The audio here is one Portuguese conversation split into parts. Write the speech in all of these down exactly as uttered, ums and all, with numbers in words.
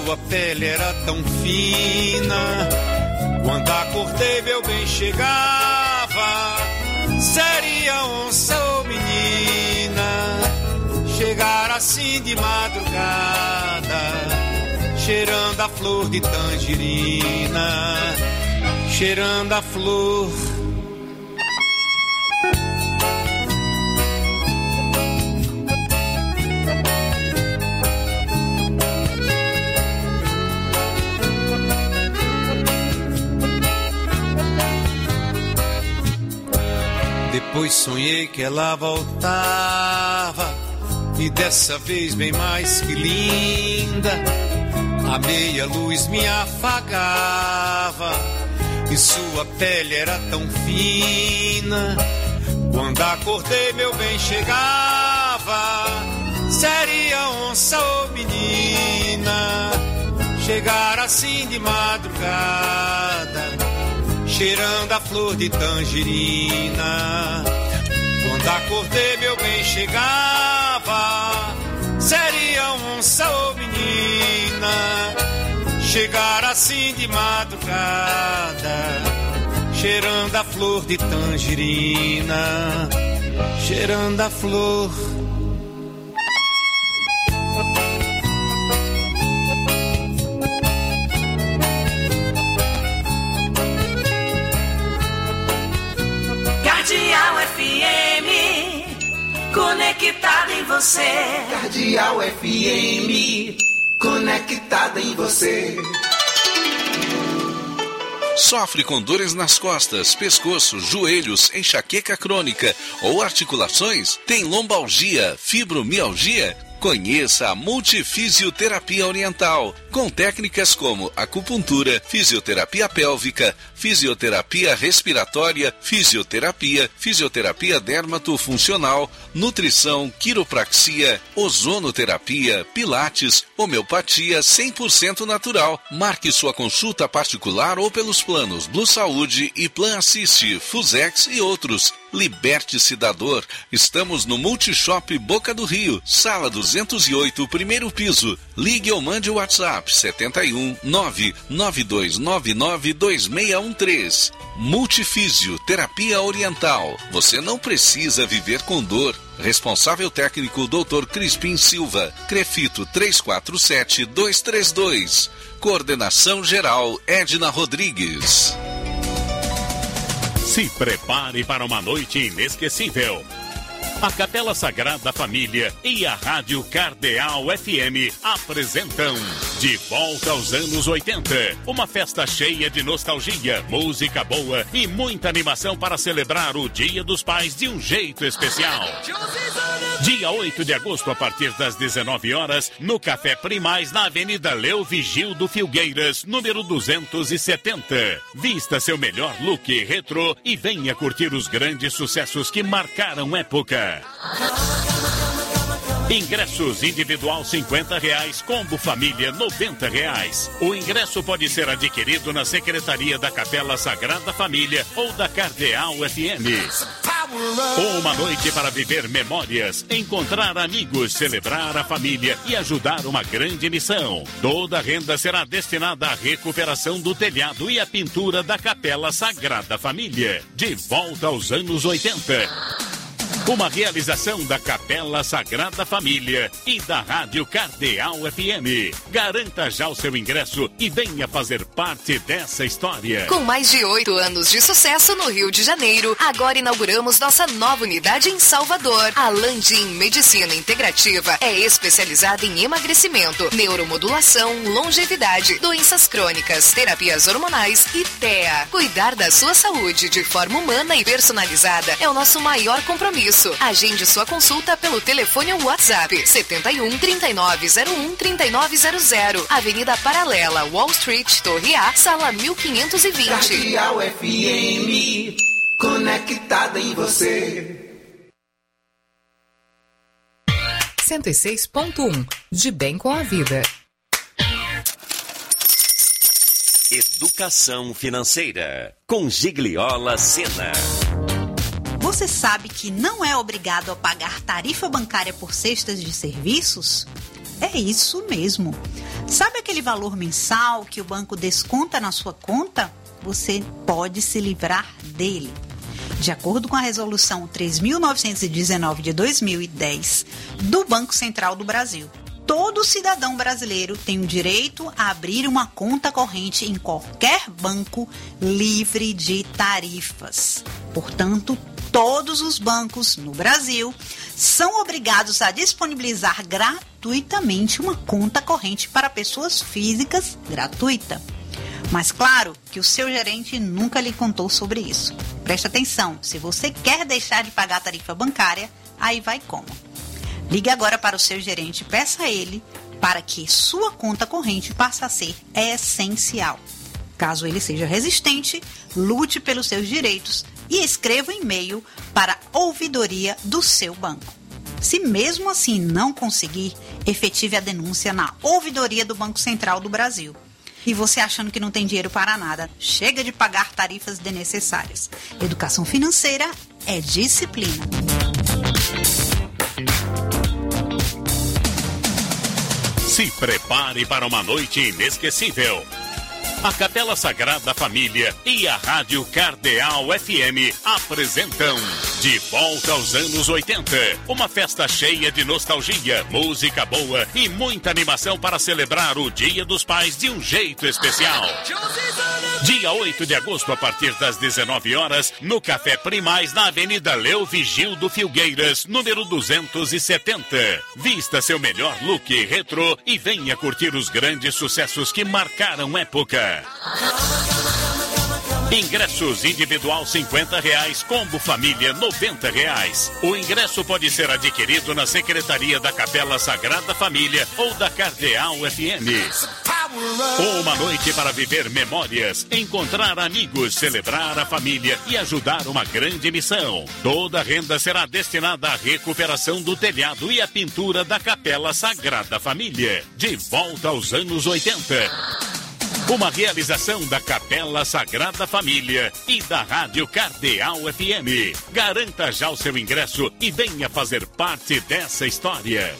sua pele era tão fina. Quando acordei, meu bem chegava. Seria onça ou menina. Chegar assim de madrugada, cheirando a flor de tangerina, cheirando a flor. Depois sonhei que ela voltava, e dessa vez bem mais que linda. A meia luz me afagava, e sua pele era tão fina. Quando acordei, meu bem chegava. Seria onça ou menina. Chegar assim de madrugada, cheirando a flor de tangerina. Quando acordei, meu bem chegava. Seria onça ou menina. Chegar assim de madrugada, cheirando a flor de tangerina, cheirando a flor. Cardeal F M, conectada em você. Cardeal F M, conectada em você. Sofre com dores nas costas, pescoço, joelhos, enxaqueca crônica ou articulações? Tem lombalgia, fibromialgia? Conheça a Multifisioterapia Oriental, com técnicas como acupuntura, fisioterapia pélvica, fisioterapia respiratória, fisioterapia, fisioterapia dermatofuncional, nutrição, quiropraxia, ozonoterapia, pilates, homeopatia cem por cento natural. Marque sua consulta particular ou pelos planos Blue Saúde e Plan Assist, Fusex e outros. Liberte-se da dor. Estamos no Multishop Boca do Rio, sala duzentos e oito, primeiro piso. Ligue ou mande o WhatsApp sete um nove nove dois nove nove dois seis um três. Multifísio Terapia Oriental. Você não precisa viver com dor. Responsável técnico doutor Crispim Silva. Crefito três quatro sete dois três dois. Coordenação geral Edna Rodrigues. Se prepare para uma noite inesquecível. A Capela Sagrada Família e a Rádio Cardeal F M apresentam De Volta aos Anos oitenta. Uma festa cheia de nostalgia, música boa e muita animação para celebrar o Dia dos Pais de um jeito especial. Dia oito de agosto, a partir das dezenove horas, no Café Primaz, na Avenida Leo Vigildo Filgueiras, número duzentos e setenta. Vista seu melhor look retrô e venha curtir os grandes sucessos que marcaram época. Ingressos individual cinquenta reais, combo família noventa reais. O ingresso pode ser adquirido na Secretaria da Capela Sagrada Família ou da Cardeal F M. Uma noite para viver memórias, encontrar amigos, celebrar a família e ajudar uma grande missão. Toda a renda será destinada à recuperação do telhado e à pintura da Capela Sagrada Família. De volta aos anos oitenta. Uma realização da Capela Sagrada Família e da Rádio Cardeal F M. Garanta já o seu ingresso e venha fazer parte dessa história. Com mais de oito anos de sucesso no Rio de Janeiro, agora inauguramos nossa nova unidade em Salvador. A Landim Medicina Integrativa é especializada em emagrecimento, neuromodulação, longevidade, doenças crônicas, terapias hormonais e T E A. Cuidar da sua saúde de forma humana e personalizada é o nosso maior compromisso. Agende sua consulta pelo telefone ou WhatsApp setenta e um, trinta e nove zero um, trinta e nove zero zero. Avenida Paralela, Wall Street, Torre A, sala mil quinhentos e vinte. Cardeal F M, conectada em você. cento e seis ponto um, de bem com a vida. Educação financeira, com Gigliola Sena. Você sabe que não é obrigado a pagar tarifa bancária por cestas de serviços? É isso mesmo. Sabe aquele valor mensal que o banco desconta na sua conta? Você pode se livrar dele. De acordo com a resolução três mil novecentos e dezenove de dois mil e dez do Banco Central do Brasil, todo cidadão brasileiro tem o direito a abrir uma conta corrente em qualquer banco livre de tarifas. Portanto, todos os bancos no Brasil são obrigados a disponibilizar gratuitamente uma conta corrente para pessoas físicas gratuita. Mas claro que o seu gerente nunca lhe contou sobre isso. Preste atenção, se você quer deixar de pagar a tarifa bancária, aí vai como? Ligue agora para o seu gerente e peça a ele para que sua conta corrente passe a ser essencial. Caso ele seja resistente, lute pelos seus direitos e escreva um e-mail para a ouvidoria do seu banco. Se mesmo assim não conseguir, efetive a denúncia na ouvidoria do Banco Central do Brasil. E você achando que não tem dinheiro para nada, chega de pagar tarifas desnecessárias. Educação financeira é disciplina. Se prepare para uma noite inesquecível. A Capela Sagrada Família e a Rádio Cardeal F M apresentam De Volta aos Anos oitenta. Uma festa cheia de nostalgia, música boa e muita animação para celebrar o Dia dos Pais de um jeito especial. Dia oito de agosto, a partir das dezenove horas, no Café Primaz, na Avenida Leo Vigildo Filgueiras, número duzentos e setenta. Vista seu melhor look retrô e venha curtir os grandes sucessos que marcaram época. Ingressos individual cinquenta reais, combo família noventa reais. O ingresso pode ser adquirido na Secretaria da Capela Sagrada Família ou da Cardeal F M. Uma noite para viver memórias, encontrar amigos, celebrar a família e ajudar uma grande missão. Toda a renda será destinada à recuperação do telhado e à pintura da Capela Sagrada Família. De volta aos anos oitenta. Uma realização da Capela Sagrada Família e da Rádio Cardeal F M. Garanta já o seu ingresso e venha fazer parte dessa história.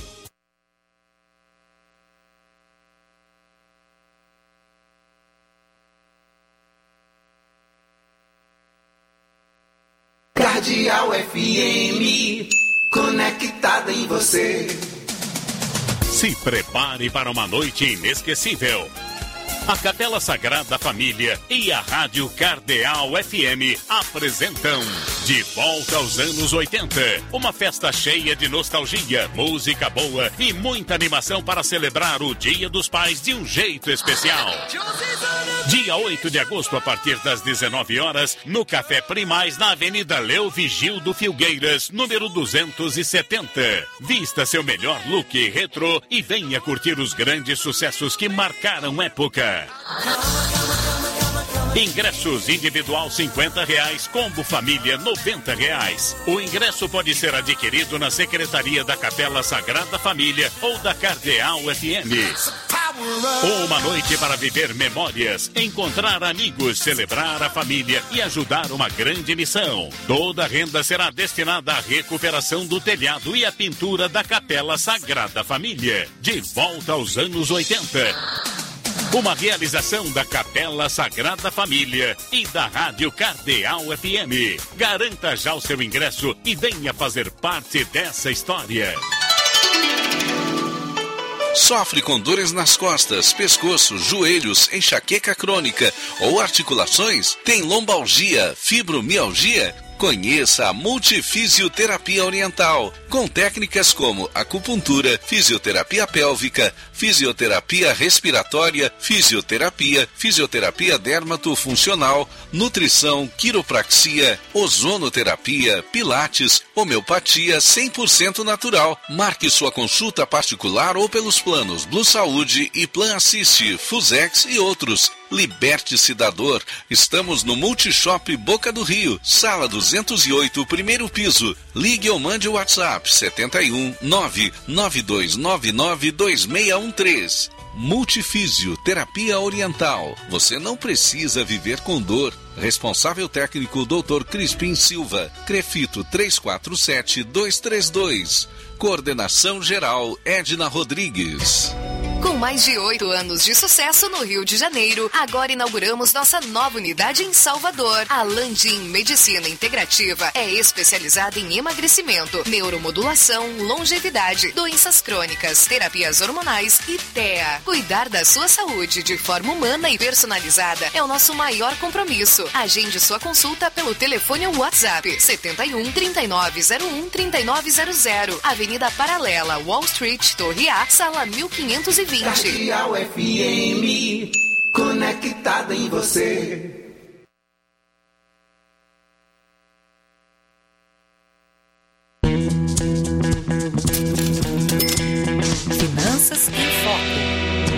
Cardeal F M, conectada em você. Se prepare para uma noite inesquecível. A Capela Sagrada Família e a Rádio Cardeal F M apresentam De Volta aos Anos oitenta. Uma festa cheia de nostalgia, música boa e muita animação para celebrar o Dia dos Pais de um jeito especial. Dia oito de agosto, a partir das dezenove horas, no Café Primaz, na Avenida Leo Vigildo Filgueiras, número duzentos e setenta. Vista seu melhor look retrô e venha curtir os grandes sucessos que marcaram época. Ingressos individual cinquenta reais, combo família noventa reais. O ingresso pode ser adquirido na Secretaria da Capela Sagrada Família ou da Cardeal F M. Uma noite para viver memórias, encontrar amigos, celebrar a família e ajudar uma grande missão. Toda a renda será destinada à recuperação do telhado e à pintura da Capela Sagrada Família. De volta aos anos oitenta. Uma realização da Capela Sagrada Família e da Rádio Cardeal F M. Garanta já o seu ingresso e venha fazer parte dessa história. Sofre com dores nas costas, pescoço, joelhos, enxaqueca crônica ou articulações? Tem lombalgia, fibromialgia? Conheça a Multifisioterapia Oriental, com técnicas como acupuntura, fisioterapia pélvica, fisioterapia respiratória, fisioterapia, fisioterapia dermatofuncional, nutrição, quiropraxia, ozonoterapia, pilates, homeopatia cem por cento natural. Marque sua consulta particular ou pelos planos Blue Saúde e Plan Assist, Fusex e outros. Liberte-se da dor. Estamos no Multishop Boca do Rio, sala duzentos e oito, primeiro piso. Ligue ou mande o WhatsApp setenta e um, nove nove dois nove nove dois seis um três. Multifísio Terapia Oriental. Você não precisa viver com dor. Responsável técnico doutor Crispim Silva. Crefito três quatro sete dois três dois. Coordenação geral Edna Rodrigues. Com mais de oito anos de sucesso no Rio de Janeiro, agora inauguramos nossa nova unidade em Salvador. A Landim Medicina Integrativa é especializada em emagrecimento, neuromodulação, longevidade, doenças crônicas, terapias hormonais e T E A. Cuidar da sua saúde de forma humana e personalizada é o nosso maior compromisso. Agende sua consulta pelo telefone ou WhatsApp setenta e um, trinta e nove zero um, trinta e nove zero zero, Avenida Paralela, Wall Street, Torre A, sala mil quinhentos e vinte. Cardeal F M, conectada em você. Finanças em Foco.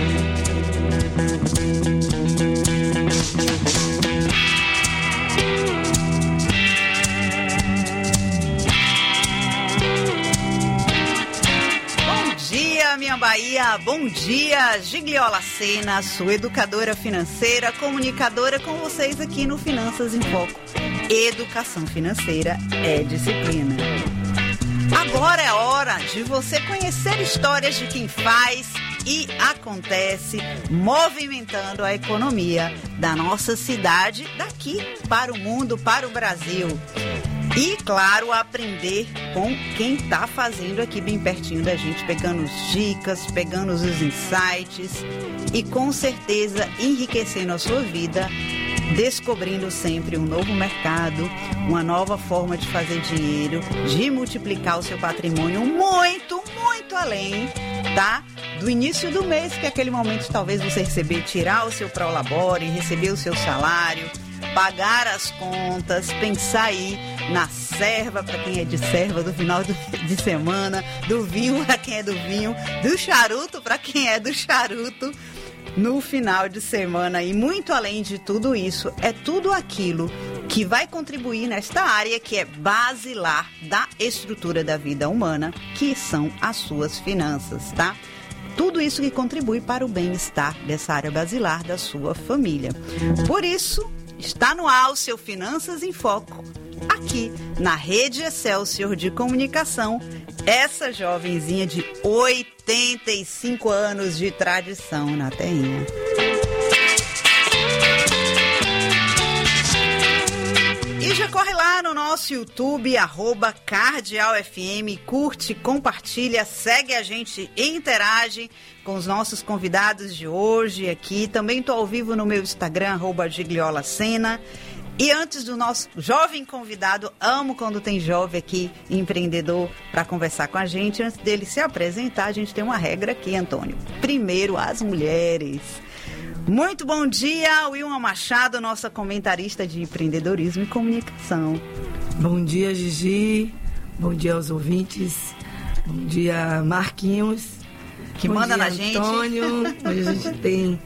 Minha Bahia, bom dia, Gigliola Sena, sua educadora financeira, comunicadora com vocês aqui no Finanças em Foco. Educação financeira é disciplina. Agora é hora de você conhecer histórias de quem faz e acontece, movimentando a economia da nossa cidade, daqui para o mundo, para o Brasil. E, claro, aprender com quem está fazendo aqui bem pertinho da gente, pegando as dicas, pegando os insights e, com certeza, enriquecendo a sua vida, descobrindo sempre um novo mercado, uma nova forma de fazer dinheiro, de multiplicar o seu patrimônio muito, muito além, tá? Do início do mês, que é aquele momento talvez você receber, tirar o seu prolabore, receber o seu salário, pagar as contas, pensar aí na serva para quem é de serva do final do, de semana, do vinho para quem é do vinho, do charuto para quem é do charuto no final de semana. E muito além de tudo isso, é tudo aquilo que vai contribuir nesta área que é basilar da estrutura da vida humana, que são as suas finanças, tá? Tudo isso que contribui para o bem-estar dessa área basilar da sua família. Por isso, está no ar o seu Finanças em Foco, aqui na Rede Excelsior de Comunicação, essa jovenzinha de oitenta e cinco anos de tradição na terrinha. E já corre lá no nosso YouTube, arroba Cardeal F M, curte, compartilha, segue a gente e interage com os nossos convidados de hoje aqui. Também estou ao vivo no meu Instagram, arroba Gigliola Sena. E antes do nosso jovem convidado, amo quando tem jovem aqui, empreendedor, para conversar com a gente. Antes dele se apresentar, a gente tem uma regra aqui, Antônio. Primeiro, as mulheres. Muito bom dia, Wilma Machado, nossa comentarista de empreendedorismo e comunicação. Bom dia, Gigi. Bom dia aos ouvintes. Bom dia, Marquinhos. Que bom manda dia, na gente. Antônio. Hoje a gente tem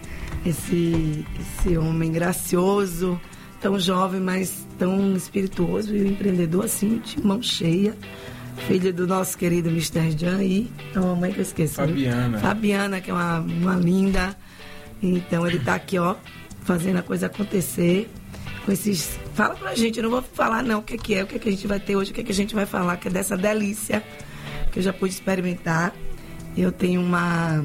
esse, esse homem gracioso, tão jovem, mas tão espirituoso e um empreendedor assim, de mão cheia. Filho do nosso querido mister Jan e a mamãe que eu esqueci. Fabiana. Né? Fabiana, que é uma, uma linda. Então ele tá aqui, ó, fazendo a coisa acontecer. Com esses. Fala pra gente, eu não vou falar não o que, que é, o que, que a gente vai ter hoje, o que, que a gente vai falar, que é dessa delícia que eu já pude experimentar. Eu tenho uma.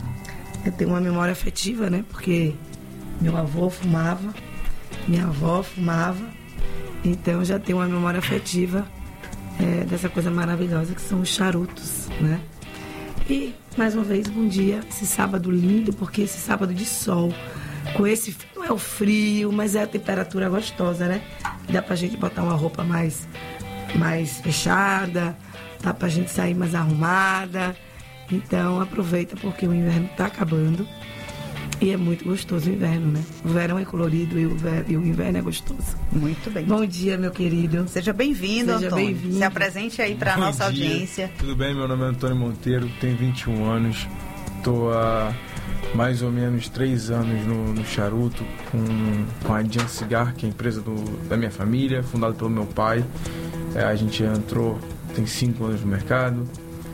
Eu tenho uma memória afetiva, né? Porque meu avô fumava, minha avó fumava. Então eu já tenho uma memória afetiva é, dessa coisa maravilhosa que são os charutos, né? E, mais uma vez, bom dia. Esse sábado lindo, porque esse sábado de sol, com esse... Não é o frio, mas é a temperatura gostosa, né? Dá pra gente botar uma roupa mais, mais fechada, dá pra gente sair mais arrumada. Então, aproveita, porque o inverno tá acabando. E é muito gostoso o inverno, né? O verão é colorido e o, ver... e o inverno é gostoso. Muito bem. Bom dia, meu querido. Seja bem-vindo, Seja Antônio. bem-vindo. Se apresente aí para a nossa dia. audiência. Tudo bem? Meu nome é Antônio Monteiro, tenho vinte e um anos. Estou há mais ou menos três anos no, no charuto com, com a Jan Cigar, que é a empresa do, da minha família, fundada pelo meu pai. É, a gente entrou, tem cinco anos no mercado.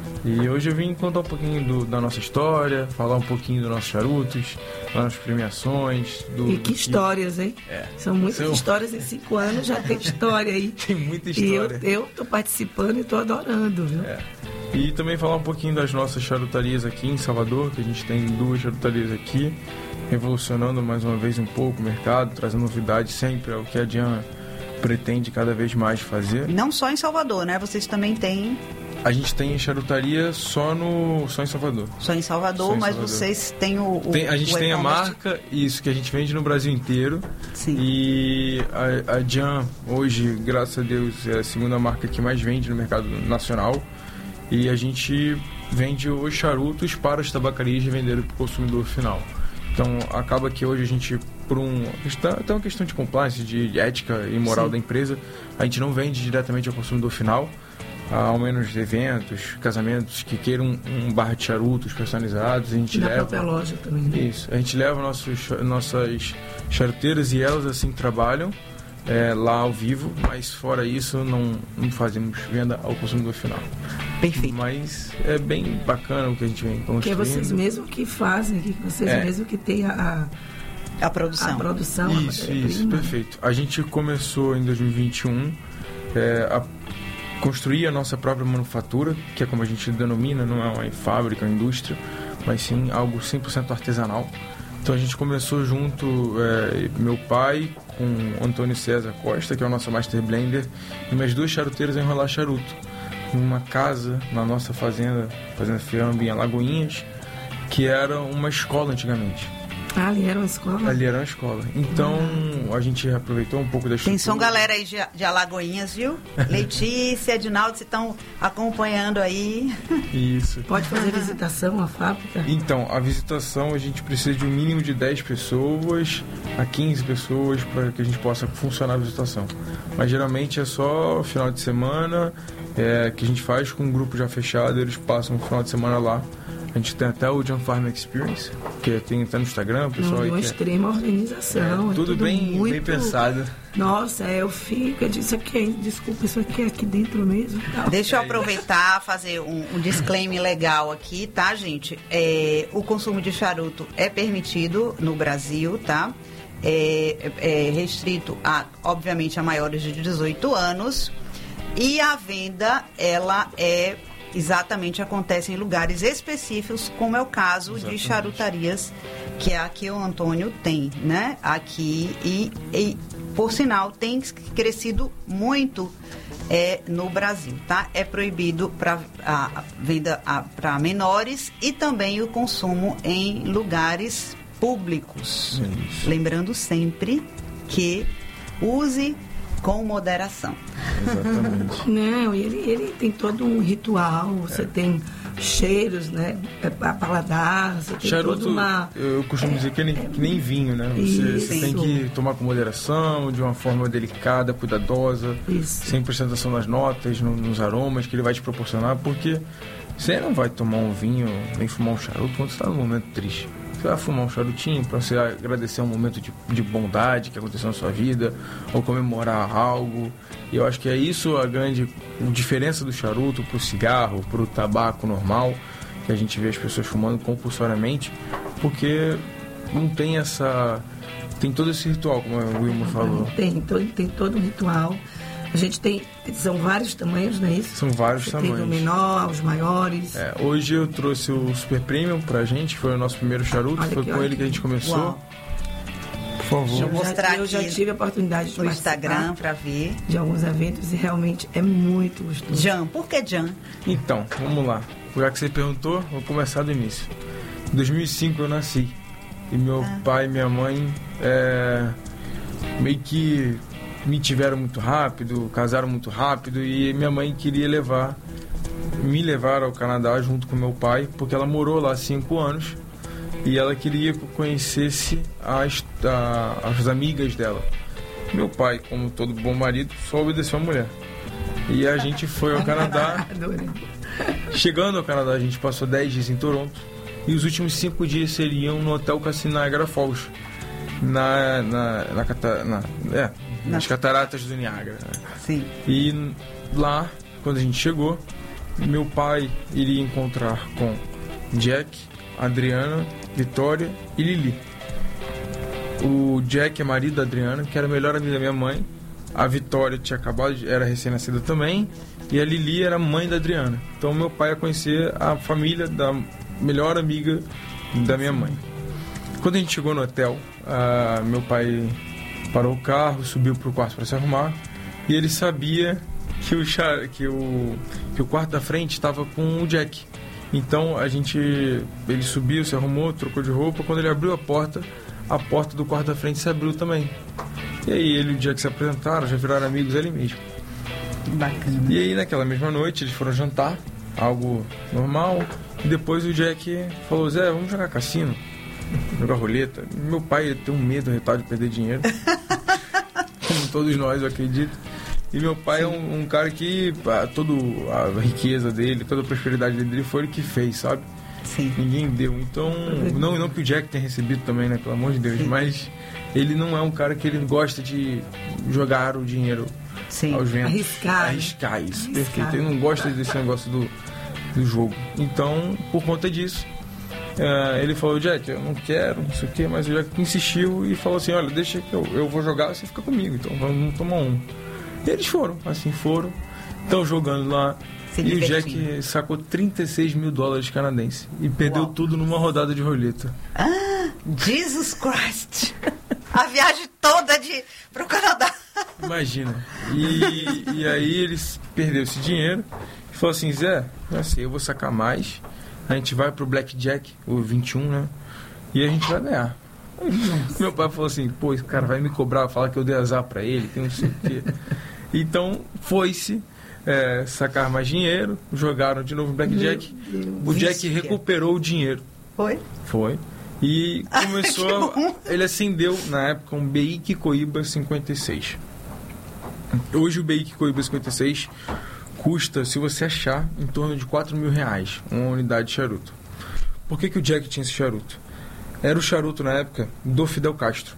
E hoje eu vim contar um pouquinho do, da nossa história, falar um pouquinho dos nossos charutos, das nossas premiações. Do, e que do histórias, hein? É. São muitas São... histórias em cinco anos, já tem história aí. Tem muita história. E eu, eu tô participando e tô adorando, viu? É. E também falar um pouquinho das nossas charutarias aqui em Salvador, que a gente tem duas charutarias aqui, revolucionando mais uma vez um pouco o mercado, trazendo novidades sempre, é o que a Jean pretende cada vez mais fazer. Não só em Salvador, né? Vocês também têm... A gente tem charutaria só, no, só em Salvador. Só em Salvador, só em mas Salvador. Vocês têm o... o tem, a gente o tem a marca, isso, que a gente vende no Brasil inteiro. Sim. E a, a Jean, hoje, graças a Deus, é a segunda marca que mais vende no mercado nacional. E a gente vende os charutos para as tabacarias de vender para o consumidor final. Então, acaba que hoje a gente, por um... até uma questão de compliance, de ética e moral Sim. da empresa, a gente não vende diretamente ao consumidor final, ao menos eventos, casamentos que queiram um bar de charutos personalizados, a gente na leva... própria loja também, né? Isso, a gente leva nossos, nossas charuteiras e elas assim trabalham é, lá ao vivo, mas fora isso não, não fazemos venda ao consumidor final. Perfeito. Mas é bem bacana o que a gente vem construindo. Que é vocês mesmos que fazem, que vocês é. mesmos que têm a, a produção. A produção. Isso, a isso, perfeito. A gente começou em dois mil e vinte e um é, a construir a nossa própria manufatura, que é como a gente denomina, não é uma fábrica, uma indústria, mas sim algo cem por cento artesanal. Então a gente começou junto, é, meu pai com Antônio César Costa, que é o nosso Master Blender, e minhas duas charuteiras a enrolar charuto. Numa casa, na nossa fazenda, Fazenda Fiambi, em Alagoinhas, que era uma escola antigamente. Ah, ali era uma escola? Ali era uma escola. Então, ah. a gente aproveitou um pouco da estrutura. Atenção, galera aí de, de Alagoinhas, viu? Letícia, Edinaldo, vocês estão acompanhando aí. Isso. Pode fazer visitação à fábrica? Então, a visitação, a gente precisa de um mínimo de dez pessoas a quinze pessoas para que a gente possa funcionar a visitação. Mas, geralmente, é só final de semana, é, que a gente faz com um grupo já fechado, eles passam o final de semana lá. A gente tem até o Jean Farm Experience, que tem até no Instagram, o pessoal Não, aí. Uma que extrema é... organização. É, tudo, tudo bem, muito... bem pensado. Nossa, eu fico, eu disse, isso aqui é, desculpa, isso aqui é aqui dentro mesmo. Tal. Deixa eu aproveitar, fazer um, um disclaimer legal aqui, tá, gente? É, o consumo de charuto é permitido no Brasil, tá? É, é restrito, a, obviamente, a maiores de dezoito anos. E a venda, ela é... exatamente acontece em lugares específicos, como é o caso exatamente. de charutarias, que é a que o Antônio tem, né? Aqui, e, e por sinal, tem crescido muito é, no Brasil, tá? É proibido para a venda para menores e também o consumo em lugares públicos. Isso. Lembrando sempre que use com moderação. Exatamente. Não, ele, ele tem todo um ritual, você é. tem cheiros, né? A paladar, você tem charuto, toda uma... Eu costumo é, dizer que é nem, que nem vinho, né? Você, você tem que tomar com moderação, de uma forma delicada, cuidadosa, isso. sem apresentação nas notas, no, nos aromas que ele vai te proporcionar, porque você não vai tomar um vinho, nem fumar um charuto quando você está num momento triste. Você vai fumar um charutinho para você agradecer um momento de, de bondade que aconteceu na sua vida, ou comemorar algo. E eu acho que é isso a grande diferença do charuto para o cigarro, para o tabaco normal, que a gente vê as pessoas fumando compulsoriamente, porque não tem essa... tem todo esse ritual, como o Wilma falou. Tem, tem, tem todo um ritual. A gente tem, são vários tamanhos, não é isso? São vários Você tamanhos. Tem do menor, os maiores. É, hoje eu trouxe o Super Premium pra gente, foi o nosso primeiro charuto, olha foi com ele que a gente começou. Uau. Por favor. Deixa eu mostrar eu aqui já tive a oportunidade de no Instagram para ver de alguns eventos e realmente é muito gostoso. Jean, por que Jean? Então, vamos lá. Já que você perguntou, vou começar do início. Em dois mil e cinco eu nasci e meu ah. pai e minha mãe é, meio que me tiveram muito rápido, casaram muito rápido e minha mãe queria levar, me levar ao Canadá junto com meu pai, porque ela morou lá cinco anos e ela queria que eu conhecesse as, a, as amigas dela. Meu pai, como todo bom marido, só obedeceu a mulher. E a gente foi ao Canadá. Chegando ao Canadá, a gente passou dez dias em Toronto e os últimos cinco dias seriam no Hotel Cassino Niagara Falls, na, na, na, na, na é, nas cataratas do Niágara. Sim. E lá, quando a gente chegou, meu pai iria encontrar com Jack, Adriana, Vitória e Lili. O Jack é marido da Adriana, que era o melhor amigo da minha mãe, a Vitória tinha acabado, de, era recém-nascida também, e a Lili era mãe da Adriana. Então meu pai ia conhecer a família da melhor amiga da minha mãe. Quando a gente chegou no hotel, uh, meu pai parou o carro, subiu pro quarto para se arrumar, e ele sabia que o, char, que o, que o quarto da frente estava com o Jack. Então a gente, ele subiu, se arrumou, trocou de roupa. Quando ele abriu a porta, a porta do quarto da frente se abriu também. E aí ele e o Jack se apresentaram, já viraram amigos ali mesmo. Bacana. E aí naquela mesma noite eles foram jantar, algo normal. E depois o Jack falou: Zé, vamos jogar cassino, jogar roleta. Meu pai tem um medo retal de perder dinheiro, como todos nós, eu acredito. E meu pai Sim. é um, um cara que a, toda a riqueza dele, toda a prosperidade dele foi ele que fez, sabe? Sim. Ninguém deu. Então, não, não que o Jack tenha recebido também, né? Pelo amor de Deus. Sim. Mas ele não é um cara que ele gosta de jogar o dinheiro Sim. aos ventos. Arriscar. Arriscar isso. Arriscar. Perfeito. Ele não gosta desse negócio do, do jogo. Então, por conta disso, uh, ele falou: Jack, eu não quero, não sei o quê. Mas o Jack insistiu e falou assim: olha, deixa que eu, eu vou jogar, você fica comigo. Então, vamos tomar um. E eles foram, assim foram, estão jogando lá. Se e divertindo. O Jack sacou trinta e seis mil dólares canadenses e perdeu Uau. tudo numa rodada de roleta. Ah, Jesus Christ! A viagem toda de pro Canadá. Imagina. E, e aí eles perderam esse dinheiro e falou assim: Zé, assim, eu vou sacar mais, a gente vai pro Blackjack, o vinte e um, né? E a gente vai ganhar. Meu pai falou assim: pô, esse cara vai me cobrar, falar que eu dei azar pra ele, que não sei o quê. Então, foi-se é, sacar mais dinheiro, jogaram de novo o Blackjack. O Jack recuperou o dinheiro. Foi? Foi. E começou, a, ele acendeu, na época, um Buick Coiba cinquenta e seis. Hoje o Buick Coiba cinquenta e seis custa, se você achar, em torno de quatro mil reais, uma unidade de charuto. Por que, que o Jack tinha esse charuto? Era o charuto, na época, do Fidel Castro.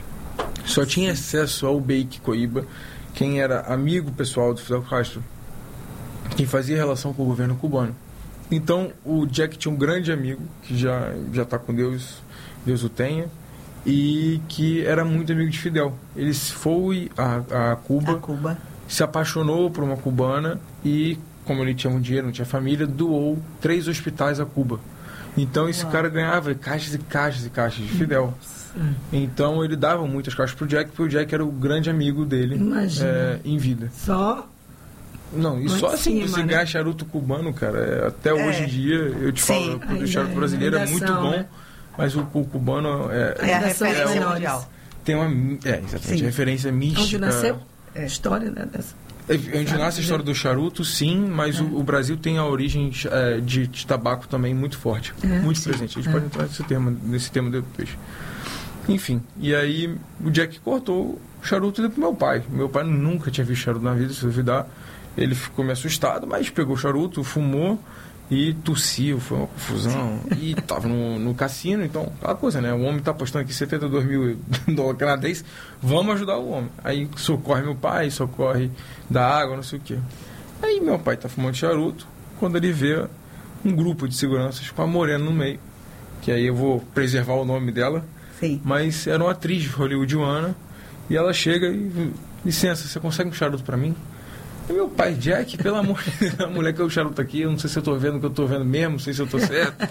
Só tinha acesso ao Buick Coiba quem era amigo pessoal do Fidel Castro, quem fazia relação com o governo cubano. Então, o Jack tinha um grande amigo, que já já está com Deus, Deus o tenha, e que era muito amigo de Fidel. Ele foi a, a, Cuba, a Cuba, se apaixonou por uma cubana e, como ele tinha muito dinheiro, não tinha família, doou três hospitais a Cuba. Então esse Uau. cara ganhava caixas e caixas e caixas de Fidel. Nossa. Então ele dava muitas caixas pro Jack, porque o Jack era o grande amigo dele é, em vida. Só? Não, e só assim, cima, você né? ganhar charuto cubano, cara, é, até é. hoje em dia, eu te Sim. falo, o charuto é, brasileiro é muito bom, né? Mas o, o cubano é... É a referência é, mundial. Tem uma... É, exatamente, Sim. referência mística. Onde nasceu a história né, dessa... Onde nasce a história do charuto, sim, mas é. o, o Brasil tem a origem é, de, de tabaco também muito forte, é, muito sim. presente. A gente é. pode entrar nesse tema, nesse tema depois. Enfim, e aí o Jack cortou o charuto e deu pro meu pai. Meu pai nunca tinha visto charuto na vida, se duvidar. Ele ficou meio assustado, mas pegou o charuto, fumou e tossiu, foi uma confusão. E tava no, no cassino, então, aquela coisa, né? O homem tá apostando aqui setenta e dois mil dólares canadenses, vamos ajudar o homem. Aí socorre meu pai, socorre da água, não sei o quê. Aí meu pai tá fumando charuto, quando ele vê um grupo de seguranças com a morena no meio, que aí eu vou preservar o nome dela, Sim. mas era uma atriz hollywoodiana, e ela chega e, licença, você consegue um charuto pra mim? E meu pai, Jack, pelo amor de Deus, a mulher que eu charuto aqui, eu não sei se eu tô vendo o que eu tô vendo mesmo, não sei se eu tô certo.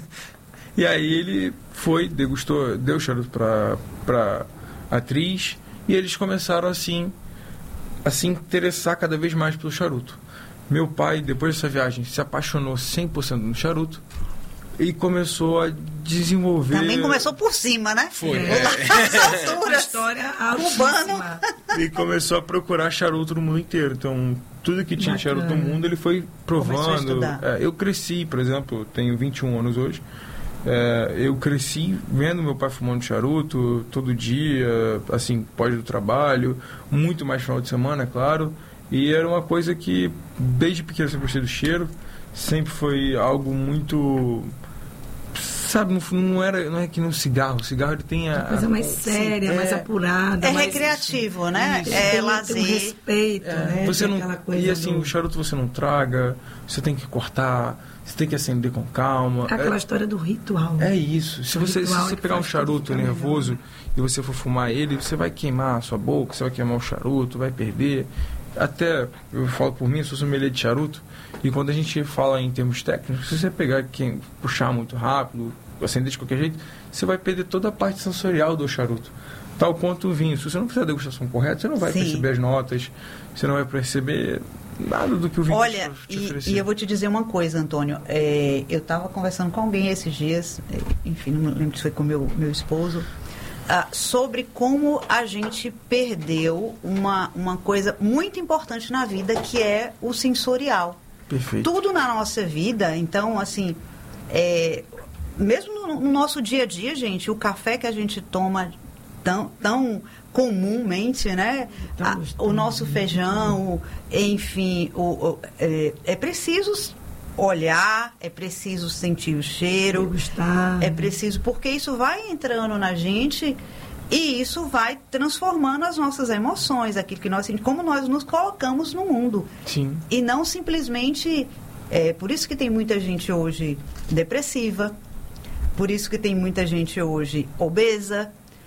E aí ele foi, degustou, deu charuto pra, pra atriz, e eles começaram assim, a se interessar cada vez mais pelo charuto. Meu pai, depois dessa viagem, se apaixonou cem por cento no charuto e começou a desenvolver... Também começou por cima, né? Foi. É. Nas alturas. História cubano. E começou a procurar charuto no mundo inteiro. Então, tudo que tinha Bacana. charuto no mundo, ele foi provando. É, eu cresci, por exemplo, tenho vinte e um anos hoje. É, eu cresci vendo meu pai fumando charuto todo dia, assim, pós do trabalho, muito mais final de semana, é claro. E era uma coisa que, desde pequeno, eu sempre gostei do cheiro. Sempre foi algo muito Sabe, não, não, era, não é que no cigarro. O cigarro ele tem a... Uma coisa mais séria, é, mais apurada. É mais recreativo, né? Isso. É tem, lazer. Tem um respeito, é, né? Você tem não, coisa e assim, do... o charuto você não traga, você tem que cortar, você tem que acender com calma. Aquela é, história do ritual. É isso. Se você, se você pegar um charuto nervoso e você for fumar ele, você vai queimar a sua boca, você vai queimar o charuto, vai perder. Até, eu falo por mim, eu sou sommelier de charuto, e quando a gente fala em termos técnicos, se você pegar quem puxar muito rápido, acender de qualquer jeito, você vai perder toda a parte sensorial do charuto. Tal quanto o vinho. Se você não fizer a degustação correta, você não vai Sim. perceber as notas, você não vai perceber nada do que o vinho Olha, te e, oferecer. e eu vou te dizer uma coisa, Antônio. É, eu estava conversando com alguém esses dias, enfim, não lembro se foi com meu, meu esposo, ah, sobre como a gente perdeu uma, uma coisa muito importante na vida, que é o sensorial. Perfeito. Tudo na nossa vida, então, assim, é, mesmo no, no nosso dia a dia, gente, o café que a gente toma tão, tão comumente, né? A, o nosso feijão, enfim, o, o, é, é preciso olhar, é preciso sentir o cheiro, gostar. É preciso, porque isso vai entrando na gente e isso vai transformando as nossas emoções, aquilo que nós, como nós nos colocamos no mundo. Sim. E não simplesmente, é por isso que tem muita gente hoje depressiva, por isso que tem muita gente hoje obesa,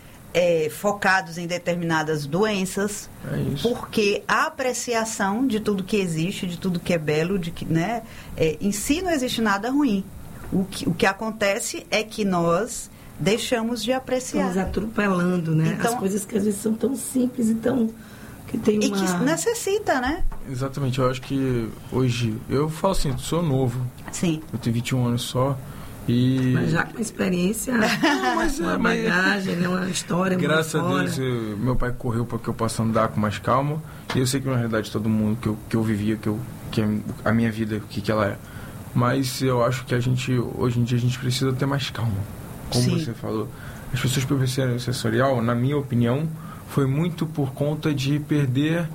é, focados em determinadas doenças, é isso. Porque a apreciação de tudo que existe, de tudo que é belo, de que, né, é, em si não existe nada ruim. O que, o que acontece é que nós deixamos de apreciar. Estamos atropelando, né? Então, as coisas que às vezes são tão simples e tão... Que tem e uma... que necessita, né? Exatamente, eu acho que hoje, eu falo assim, sou novo. Sim. Eu tenho vinte e um anos só. E... Mas já com experiência, mas, uma mas... bagagem, né? Uma história. Graças uma a Deus, eu, meu pai correu para que eu possa andar com mais calma. E eu sei que na realidade todo mundo que eu, que eu vivia, que, eu, que a minha vida, o que, que ela é. Mas eu acho que a gente, hoje em dia, a gente precisa ter mais calma. Como Sim. você falou. As pessoas perderam o sensorial, na minha opinião, foi muito por conta de perder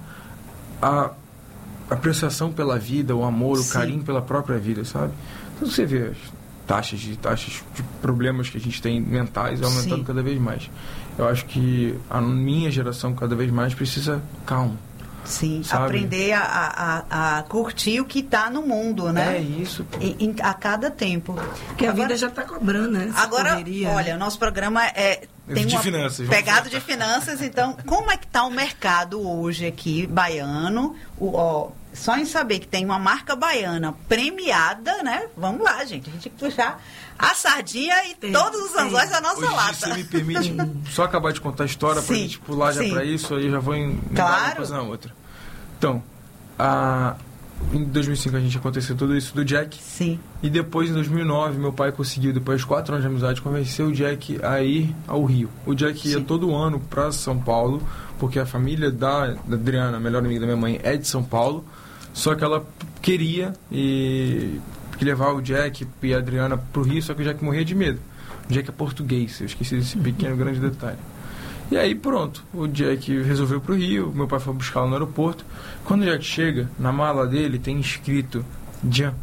a apreciação pela vida, o amor, Sim. o carinho pela própria vida, sabe? Então você vê as taxas de, taxas de problemas que a gente tem mentais aumentando Sim. cada vez mais. Eu acho que a minha geração cada vez mais precisa calma. Sim, sabe? Aprender a, a, a curtir o que está no mundo, né? É isso. E, em, a cada tempo. Porque agora, a vida já está cobrando, né? Essa agora, correria. Olha, o nosso programa é tem de uma finanças, pegada de finanças. Então, como é que está o mercado hoje aqui, baiano? O, ó, só em saber que tem uma marca baiana premiada, né? Vamos lá, gente. A gente tem que puxar a sardinha e tem, todos os anzóis da nossa hoje, lata. Se você me permite só acabar de contar a história para a gente pular já para isso, aí já vou em claro. uma coisa na outra. Então, a, em dois mil e cinco a gente aconteceu tudo isso do Jack. Sim. E depois, em dois mil e nove, meu pai conseguiu, depois de quatro anos de amizade, convencer o Jack a ir ao Rio. O Jack ia Sim. todo ano para São Paulo, porque a família da, da Adriana, a melhor amiga da minha mãe, é de São Paulo. Só que ela queria e, que levar o Jack e a Adriana pro Rio, só que o Jack morria de medo. O Jack é português, eu esqueci desse pequeno grande detalhe. E aí pronto, o Jack resolveu ir pro Rio, meu pai foi buscá-lo no aeroporto. Quando o Jack chega, na mala dele tem escrito Jan,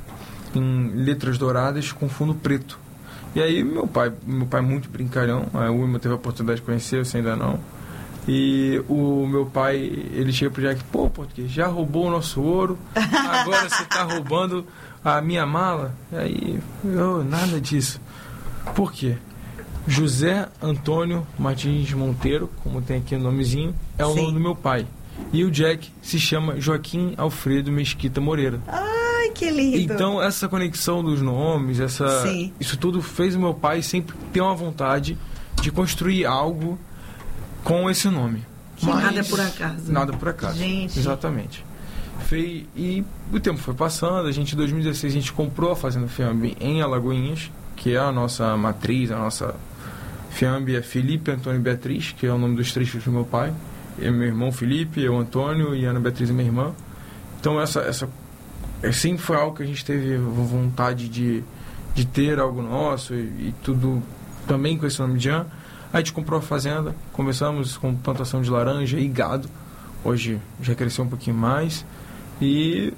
em letras douradas com fundo preto. E aí meu pai, meu pai muito brincalhão, a Wilma teve a oportunidade de conhecer, você ainda não. E o meu pai, ele chega pro Jack, pô, português, já roubou o nosso ouro, agora você tá roubando a minha mala? E aí, eu, nada disso. Por quê? José Antônio Martins Monteiro, como tem aqui o nomezinho, é o Sim. nome do meu pai. E o Jack se chama Joaquim Alfredo Mesquita Moreira. Ai, que lindo! Então, essa conexão dos nomes, essa, isso tudo fez o meu pai sempre ter uma vontade de construir algo com esse nome. Que Mas, nada é por acaso. Nada por acaso. Gente. Exatamente. Fei, e o tempo foi passando, a gente em dois mil e dezesseis a gente comprou a Fazenda Fiambi em Alagoinhas, que é a nossa matriz, a nossa Fiambi é Felipe, Antônio e Beatriz, que é o nome dos três filhos do meu pai. É meu irmão Felipe, eu Antônio e Ana Beatriz é minha irmã. Então essa, essa sempre foi algo que a gente teve vontade de, de ter algo nosso e, e tudo também com esse nome de Jan. Aí a gente comprou a fazenda, começamos com plantação de laranja e gado. Hoje já cresceu um pouquinho mais. E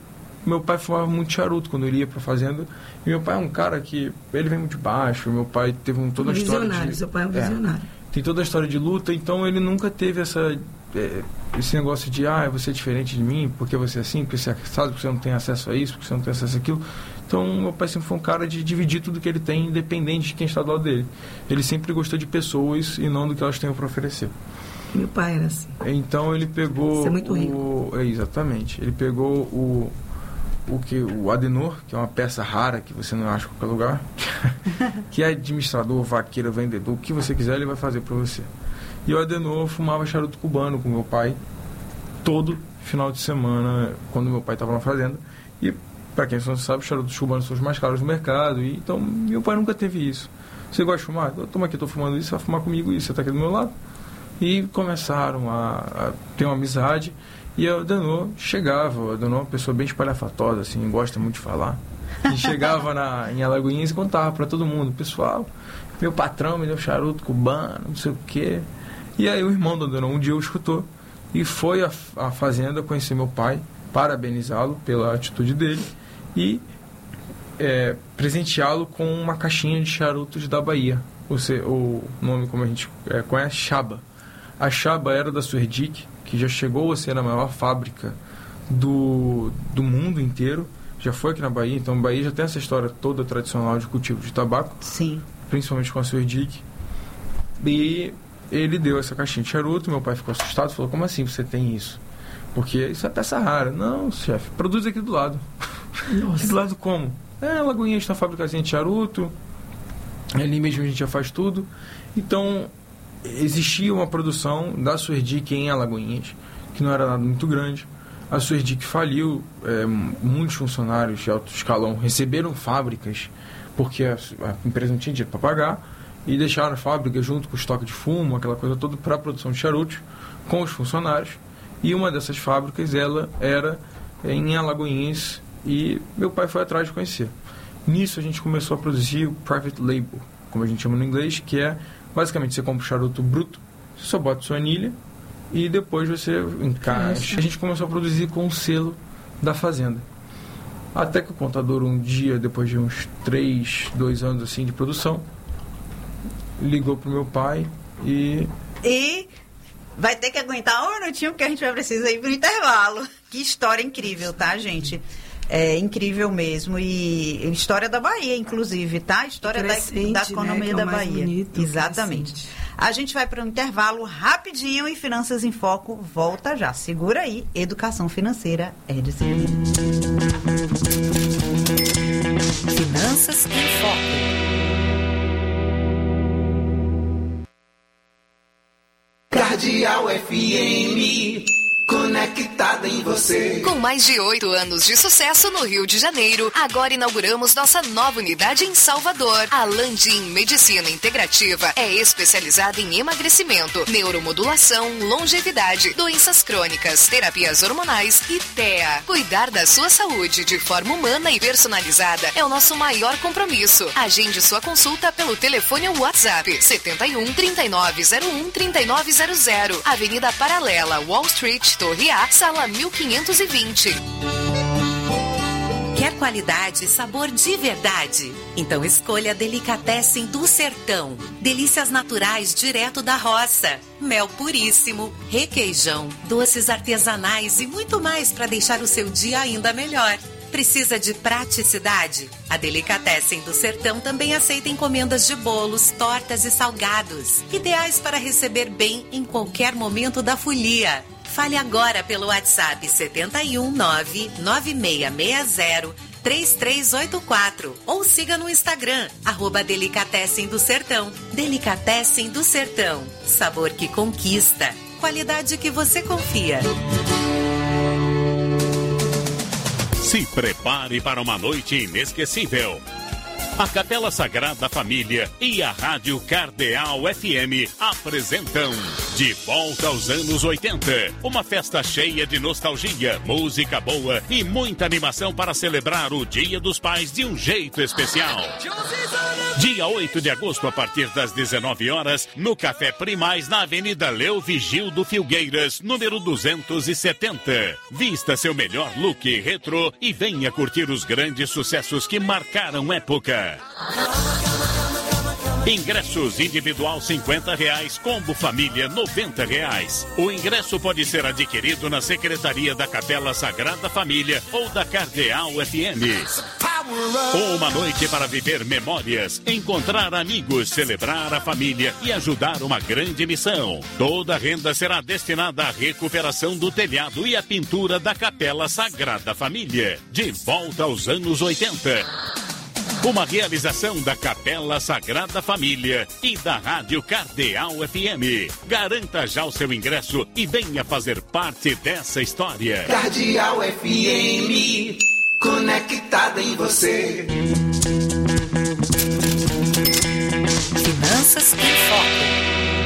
meu pai fumava muito charuto quando ele ia pra fazenda. E meu pai é um cara que, ele vem muito de baixo, meu pai teve um, toda a história de... Visionário, seu pai é um visionário. É, tem toda a história de luta, então ele nunca teve essa, é, esse negócio de, ah, você é diferente de mim, porque você é assim, porque você é assado, porque você não tem acesso a isso, porque você não tem acesso a aquilo. Então, meu pai sempre foi um cara de dividir tudo que ele tem, independente de quem está do lado dele. Ele sempre gostou de pessoas e não do que elas têm para oferecer. Meu pai era assim. Então, ele pegou... Você é muito rico. O, é, exatamente. Ele pegou o, o, que, o Adenor, que é uma peça rara que você não acha em qualquer lugar, que é administrador, vaqueiro, vendedor, o que você quiser, ele vai fazer para você. E o Adenor fumava charuto cubano com meu pai todo final de semana, quando meu pai estava na fazenda. E... para quem não sabe, os charutos cubanos são os mais caros do mercado. E, então, meu pai nunca teve isso. Você gosta de fumar? Toma aqui, estou fumando isso, vai fumar comigo isso. Você está aqui do meu lado. E começaram a, a ter uma amizade. E o Adenor chegava. O Adenor é uma pessoa bem espalhafatosa, assim, gosta muito de falar. E chegava na, em Alagoinhas e contava para todo mundo. Pessoal, meu patrão me deu charuto cubano, não sei o quê. E aí o irmão do Adenor um dia o escutou. E foi à, à fazenda conhecer meu pai, parabenizá-lo pela atitude dele. E é, presenteá-lo com uma caixinha de charutos da Bahia. O, o nome, como a gente é, conhece, Chaba. A Chaba era da Suerdic, que já chegou a ser a maior fábrica do, do mundo inteiro. Já foi aqui na Bahia, então a Bahia já tem essa história toda tradicional de cultivo de tabaco. Sim. Principalmente com a Suerdic. E ele deu essa caixinha de charuto, meu pai ficou assustado, falou, como assim você tem isso? Porque isso é peça rara. Não, chefe, produz aqui do lado. Nossa. Aqui do lado como? É, Lagoinha está fabricação de charuto, ali mesmo a gente já faz tudo. Então, existia uma produção da Suerdic em Alagoinhas, que não era nada muito grande. A Suerdic faliu, é, muitos funcionários de alto escalão receberam fábricas, porque a, a empresa não tinha dinheiro para pagar, e deixaram a fábrica junto com o estoque de fumo, aquela coisa toda, para a produção de charutos, com os funcionários. E uma dessas fábricas, ela era em Alagoinhas, e meu pai foi atrás de conhecer. Nisso a gente começou a produzir o private label, como a gente chama no inglês, que é, basicamente, você compra o charuto bruto, você só bota sua anilha, e depois você encaixa. A gente começou a produzir com o selo da fazenda. Até que o contador, um dia, depois de uns três, dois anos assim de produção, ligou pro meu pai e... E... vai ter que aguentar um minutinho, porque a gente vai precisar ir pro intervalo. Que história incrível, tá, gente? É incrível mesmo. E história da Bahia, inclusive, tá? História da, da economia, né? Da Bahia. Bonito, exatamente. Crescente. A gente vai para um intervalo rapidinho e Finanças em Foco volta já. Segura aí, educação financeira é de serviço. Finanças em Foco. Cardeal F M, conectada em você. Com mais de oito anos de sucesso no Rio de Janeiro, agora inauguramos nossa nova unidade em Salvador. A Landim Medicina Integrativa é especializada em emagrecimento, neuromodulação, longevidade, doenças crônicas, terapias hormonais e T E A. Cuidar da sua saúde de forma humana e personalizada é o nosso maior compromisso. Agende sua consulta pelo telefone ou WhatsApp setenta e um, trinta e nove zero um, trinta e nove zero zero, Avenida Paralela, Wall Street, Torre A, sala mil quinhentos e vinte. Quer qualidade e sabor de verdade? Então escolha a Delicatessen do Sertão. Delícias naturais direto da roça. Mel puríssimo, requeijão, doces artesanais e muito mais para deixar o seu dia ainda melhor. Precisa de praticidade? A Delicatessen do Sertão também aceita encomendas de bolos, tortas e salgados, ideais para receber bem em qualquer momento da folia. Fale agora pelo WhatsApp setenta e um, nove nove seis seis zero, três três oito quatro ou siga no Instagram, arroba Delicatessen do Sertão. Delicatessen do Sertão, sabor que conquista, qualidade que você confia. Se prepare para uma noite inesquecível. A Capela Sagrada Família e a Rádio Cardeal F M apresentam De Volta aos Anos oitenta. Uma festa cheia de nostalgia, música boa e muita animação para celebrar o Dia dos Pais de um jeito especial. Dia oito de agosto, a partir das dezenove horas, no Café Primaz, na Avenida Leo Vigildo Filgueiras, número duzentos e setenta. Vista seu melhor look retrô e venha curtir os grandes sucessos que marcaram época. Ingressos individual cinquenta reais, combo família noventa reais. O ingresso pode ser adquirido na Secretaria da Capela Sagrada Família ou da Cardeal F M. Uma noite para viver memórias, encontrar amigos, celebrar a família e ajudar uma grande missão. Toda a renda será destinada à recuperação do telhado e à pintura da Capela Sagrada Família. De volta aos anos oitenta. Uma realização da Capela Sagrada Família e da Rádio Cardeal F M. Garanta já o seu ingresso e venha fazer parte dessa história. Cardeal F M, conectada em você. Finanças em Foco.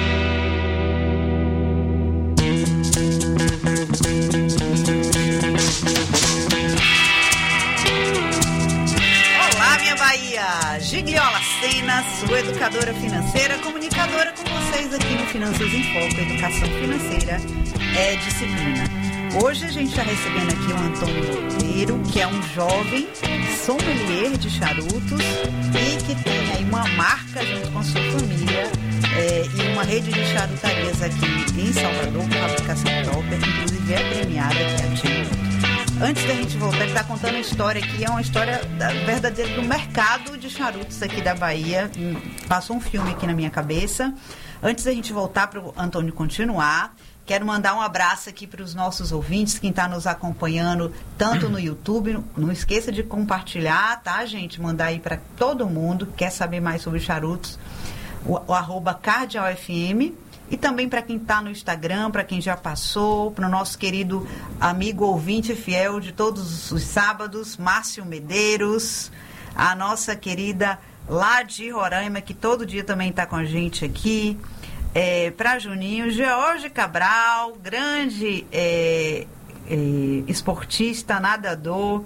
Bahia, Gigliola Sena, sua educadora financeira, comunicadora com vocês aqui no Finanças em Foco. Educação financeira é disciplina. Hoje a gente está recebendo aqui o Antônio Monteiro, que é um jovem sommelier de charutos e que tem aí uma marca junto com sua família é, e uma rede de charutarias aqui em Salvador, com fabricação própria, que inclusive é premiada aqui ativa. Antes da gente voltar, ele está contando a história aqui, é uma história da, verdadeira do mercado de charutos aqui da Bahia. Passou um filme aqui na minha cabeça. Antes da gente voltar para o Antônio continuar, quero mandar um abraço aqui para os nossos ouvintes, quem está nos acompanhando tanto no YouTube. Não esqueça de compartilhar, tá, gente? Mandar aí para todo mundo que quer saber mais sobre charutos. O, o arroba Cardeal F M. E também para quem está no Instagram, para quem já passou, para o nosso querido amigo ouvinte fiel de todos os sábados, Márcio Medeiros, a nossa querida lá de Roraima, que todo dia também está com a gente aqui, é, para Juninho, George Cabral, grande é, é, esportista, nadador,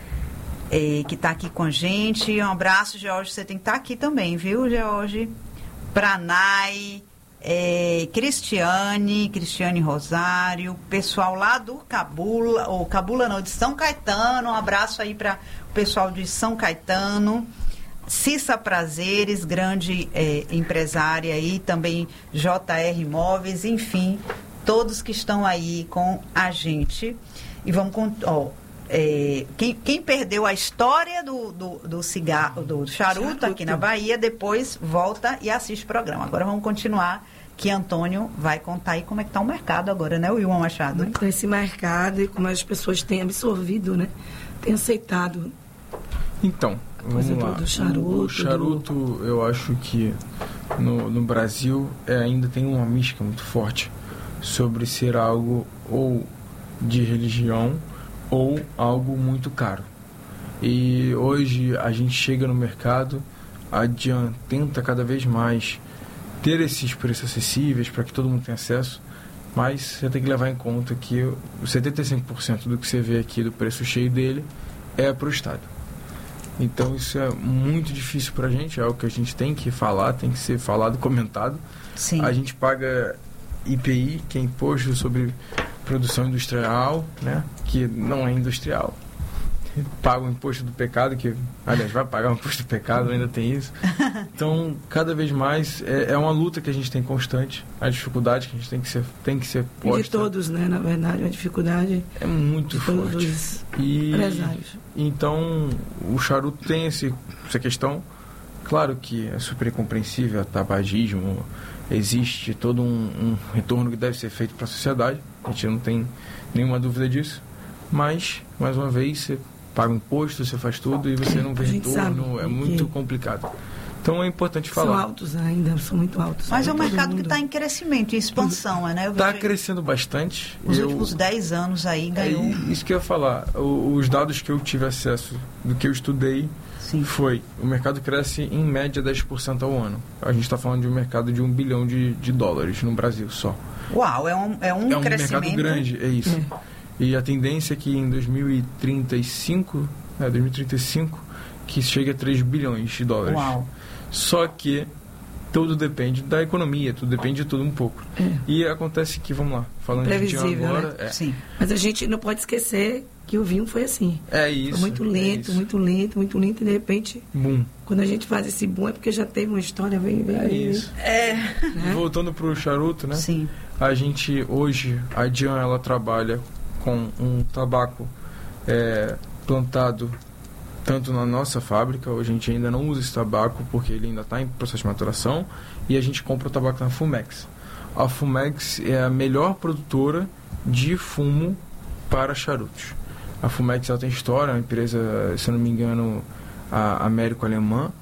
é, que está aqui com a gente. Um abraço, George, você tem que estar tá aqui também, viu, George? Para Nai... É, Cristiane, Cristiane Rosário, pessoal lá do Cabula, ou Cabula não, de São Caetano, um abraço aí para o pessoal de São Caetano, Cissa Prazeres, grande é, empresária aí, também J R Imóveis, enfim, todos que estão aí com a gente. E vamos com, ó, é, quem, quem perdeu a história do, do, do cigarro, do charuto, charuto aqui na Bahia, depois volta e assiste o programa. Agora vamos continuar, que Antônio vai contar aí como é que está o mercado agora, né, Wilma Machado? Esse mercado e como as pessoas têm absorvido, né? Têm aceitado. Então, vamos lá. Do charuto, o charuto, do... eu acho que no, no Brasil é, ainda tem uma mística muito forte sobre ser algo ou de religião ou algo muito caro. E hoje a gente chega no mercado, adianta, tenta cada vez mais ter esses preços acessíveis para que todo mundo tenha acesso, mas você tem que levar em conta que o setenta e cinco por cento do que você vê aqui do preço cheio dele é para o Estado. Então isso é muito difícil para a gente, é algo que a gente tem que falar, tem que ser falado, comentado. Sim. A gente paga I P I, que é Imposto sobre Produção Industrial, né, que não é industrial. Paga o imposto do pecado, que, aliás, vai pagar o imposto do pecado, ainda tem isso. Então, cada vez mais, é, é uma luta que a gente tem constante, a dificuldade que a gente tem que ser, tem que ser posta. De todos, né, na verdade, a dificuldade é muito de forte. Todos os e, empresários. Então, o charuto tem esse, essa questão. Claro que é super compreensível, tabagismo, existe todo um, um retorno que deve ser feito para a sociedade, a gente não tem nenhuma dúvida disso, mas, mais uma vez, você paga imposto, você faz tudo e você não vê retorno, é muito complicado. Então é importante falar. São altos ainda, são muito altos. Mas é um mercado que está em crescimento, em expansão, né? Está crescendo bastante. Nos eu, últimos dez anos aí ganhou. É isso que eu ia falar. O, os dados que eu tive acesso, do que eu estudei, Sim. Foi. O mercado cresce em média dez por cento ao ano. A gente está falando de um mercado de um bilhão de, de dólares no Brasil só. Uau, é um, é um, é um crescimento... mercado grande, é isso. É. E a tendência é que em dois mil e trinta e cinco, é, dois mil e trinta e cinco, que chegue a três bilhões de dólares. Uau. Só que tudo depende da economia, tudo depende de tudo um pouco. É. E acontece que, vamos lá, falando Previsível, de agora... Né? É. Sim. Mas a gente não pode esquecer que o vinho foi assim. É isso. Foi muito lento, é muito lento, muito lento, e de repente... Boom. Quando a gente faz esse boom é porque já teve uma história bem... bem é bem, isso. É. Né? Voltando pro charuto, né? Sim. A gente, hoje, a Dian, ela trabalha com um tabaco é, plantado tanto na nossa fábrica. Hoje a gente ainda não usa esse tabaco porque ele ainda está em processo de maturação, e a gente compra o tabaco na Fumex. A Fumex é a melhor produtora de fumo para charutos. A Fumex, ela tem história, é uma empresa, se eu não me engano, a américo-alemã,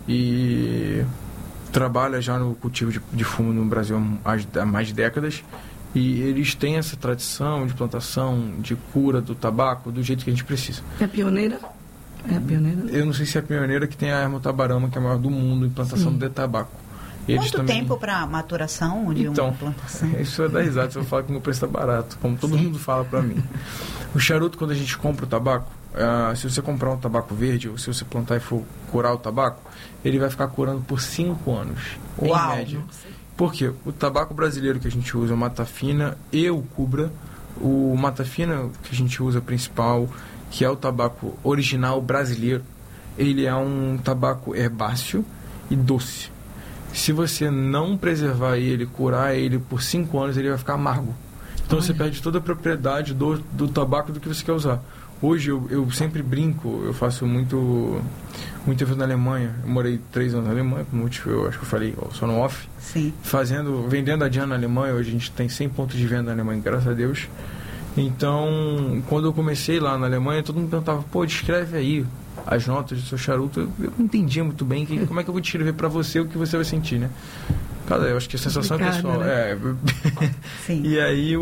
e trabalha já no cultivo de, de fumo no Brasil há, há mais décadas. E eles têm essa tradição de plantação, de cura do tabaco, do jeito que a gente precisa. É pioneira? É a pioneira? Eu não sei se é a pioneira, que tem a Hermotabarama, que é a maior do mundo em plantação Sim. de tabaco. Eles Quanto também... tempo para maturação de então, uma plantação? Isso é dar risada se eu falar que o meu preço está barato, como todo Sim. mundo fala para mim. O charuto, quando a gente compra o tabaco, uh, se você comprar um tabaco verde, ou se você plantar e for curar o tabaco, ele vai ficar curando por cinco anos, Uau. em média. Por quê? O tabaco brasileiro que a gente usa é o Mata Fina e o Cubra. O Mata Fina, que a gente usa principal, que é o tabaco original brasileiro, ele é um tabaco herbáceo e doce. Se você não preservar ele, curar ele por cinco anos, ele vai ficar amargo. Então Olha. Você perde toda a propriedade do, do tabaco do que você quer usar. Hoje eu, eu sempre brinco, eu faço muito, muito evento na Alemanha. Eu morei três anos na Alemanha, como eu acho que eu falei só no off. Sim. Fazendo, vendendo a Dian na Alemanha. Hoje a gente tem cem pontos de venda na Alemanha, graças a Deus. Então, quando eu comecei lá na Alemanha, todo mundo perguntava, pô, descreve aí as notas do seu charuto. Eu, eu não entendia muito bem que, como é que eu vou descrever para você o que você vai sentir, né? Cara, eu acho que a sensação é pessoal. Né? É. Sim. E aí o,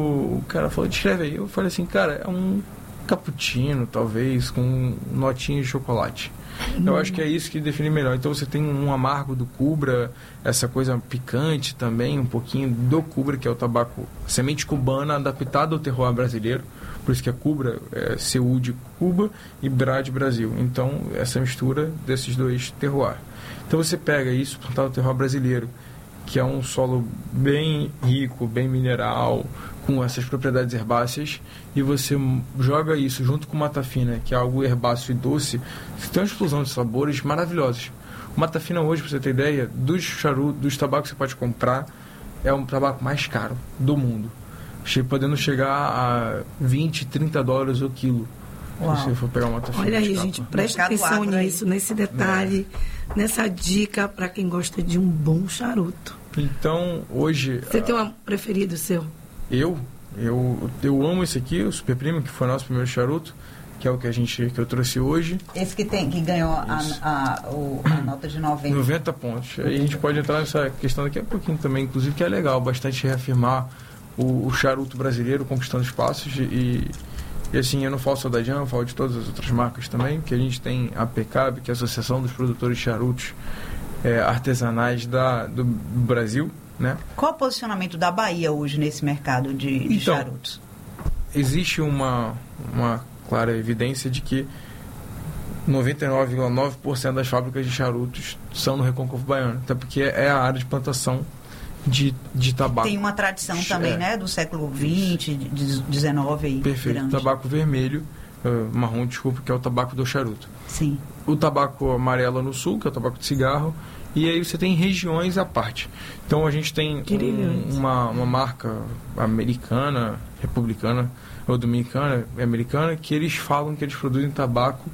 o cara falou, descreve aí. Eu falei assim, cara, é um cappuccino, talvez, com notinha de chocolate. Hum. Eu acho que é isso que define melhor. Então você tem um amargo do Cubra, essa coisa picante também, um pouquinho do Cubra, que é o tabaco semente cubana adaptado ao terroir brasileiro. Por isso que a Cubra é C U de Cuba e Bra de Brasil. Então, essa mistura desses dois terroirs. Então você pega isso, plantado no terroir brasileiro, que é um solo bem rico, bem mineral, com essas propriedades herbáceas, e você joga isso junto com Mata Fina, que é algo herbáceo e doce, você tem uma explosão de sabores maravilhosos. O Mata Fina hoje, para você ter ideia, dos charutos, dos tabacos que você pode comprar, é o tabaco mais caro do mundo, podendo chegar a vinte, trinta dólares o quilo. Uau. Se você for pegar uma Mata Fina. Olha aí, gente, preste atenção nisso, nesse detalhe, é. nessa dica para quem gosta de um bom charuto. Então, hoje... Você uh, tem um preferido seu? Eu? Eu, eu amo esse aqui, o Super Primo, que foi nosso primeiro charuto, que é o que a gente que eu trouxe hoje. Esse que tem, que ganhou a, a, o, a nota de noventa. noventa pontos. Aí a gente pode entrar nessa questão daqui a pouquinho também, inclusive, que é legal, bastante reafirmar o, o charuto brasileiro conquistando espaços e... E assim, eu não falo só da Dian, eu falo de todas as outras marcas também, que a gente tem a PECAB, que é a Associação dos Produtores de Charutos é, Artesanais da, do, do Brasil, né? Qual o posicionamento da Bahia hoje nesse mercado de, de então, charutos? Existe uma, uma clara evidência de que noventa e nove vírgula nove por cento das fábricas de charutos são no Recôncavo Baiano, até porque é a área de plantação De, de tabaco. Tem uma tradição também, é. né? Do século vinte, dezenove aí. Perfeito. Grande. Tabaco vermelho, uh, marrom, desculpa, que é o tabaco do charuto. Sim. O tabaco amarelo no sul, que é o tabaco de cigarro. E aí você tem regiões à parte. Então a gente tem um, uma, uma marca americana, republicana, ou dominicana, americana, que eles falam que eles produzem tabaco,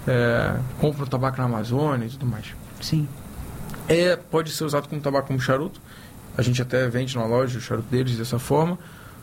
é, compram tabaco na Amazônia e tudo mais. Sim. É, pode ser usado como tabaco como charuto. A gente até vende na loja o charuto deles dessa forma.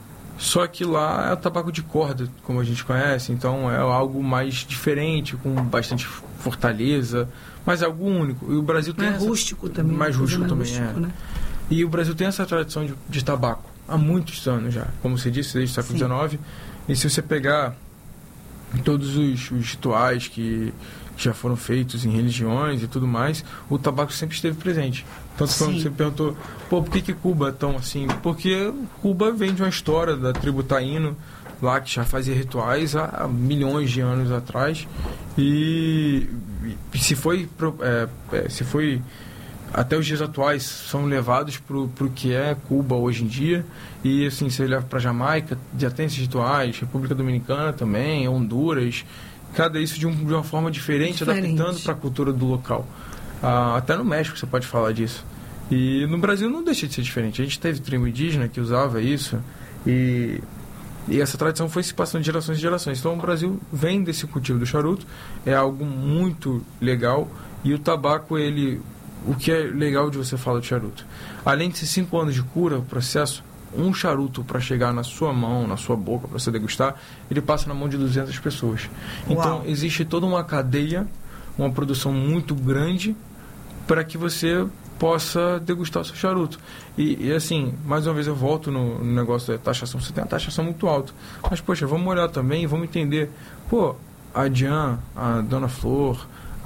Só que lá é o tabaco de corda, como a gente conhece. Então é algo mais diferente, com bastante fortaleza, mas é algo único. E o Brasil tem mais essa... rústico também. Mais rústico mais também, rústico, é. Né? E o Brasil tem essa tradição de, de tabaco há muitos anos já. Como você disse, desde o século dezenove. E se você pegar todos os, os rituais que... que já foram feitos em religiões e tudo mais, o tabaco sempre esteve presente. Tanto quando você perguntou, pô, por que, que Cuba é tão assim? Porque Cuba vem de uma história da tribo taíno, lá que já fazia rituais há milhões de anos atrás. E, e se foi... É, é, se foi até os dias atuais são levados para o que é Cuba hoje em dia. E assim, você leva para Jamaica, já tem esses rituais, República Dominicana também, Honduras, cada isso de, um, de uma forma diferente, diferente. adaptando para a cultura do local. Ah, até no México você pode falar disso. E no Brasil não deixa de ser diferente. A gente teve tribo indígena que usava isso, e, e essa tradição foi se passando de gerações e gerações. Então o Brasil vem desse cultivo do charuto, é algo muito legal. E o tabaco, ele... O que é legal de você falar de charuto? Além de ser cinco anos de cura, o processo, um charuto para chegar na sua mão, na sua boca, para você degustar, ele passa na mão de duzentas pessoas. Então, Uau. existe toda uma cadeia, uma produção muito grande para que você possa degustar o seu charuto. E, e assim, mais uma vez eu volto no, no negócio da taxação. Você tem uma taxação muito alta. Mas, poxa, vamos olhar também e vamos entender. Pô, a Dian, a Dona Flor,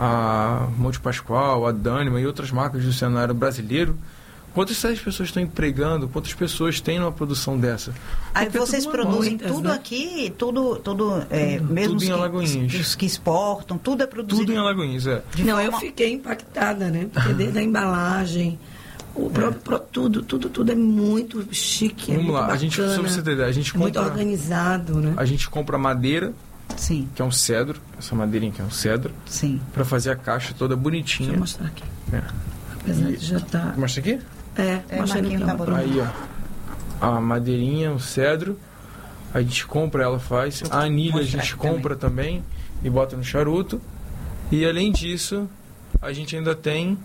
a Monte Pascoal, a Dânima e outras marcas do cenário brasileiro, quantas essas pessoas estão empregando, quantas pessoas têm numa produção dessa? Aí Porque vocês produzem muitas, tudo né? aqui, tudo, tudo é, tudo, mesmo tudo em Alagoinhas. Os que exportam, tudo é produzido. Tudo em Alagoinhas, é. Não, eu fiquei impactada, né? Porque desde a embalagem, o próprio, é. pro, tudo, tudo, tudo é muito chique. Vamos é muito lá, bacana, a gente, só você ter ideia, a gente compra, muito organizado, né? A gente compra madeira. Sim. Que é um cedro, essa madeirinha que é um cedro. Sim. Pra fazer a caixa toda bonitinha. Deixa eu mostrar aqui. É. Apesar e... de já tá... Mostra aqui? É, é mostra aqui. Tá aí, ó. A madeirinha, o cedro. A gente compra, ela faz. A anilha a gente compra também. também e bota no charuto. E além disso, a gente ainda tem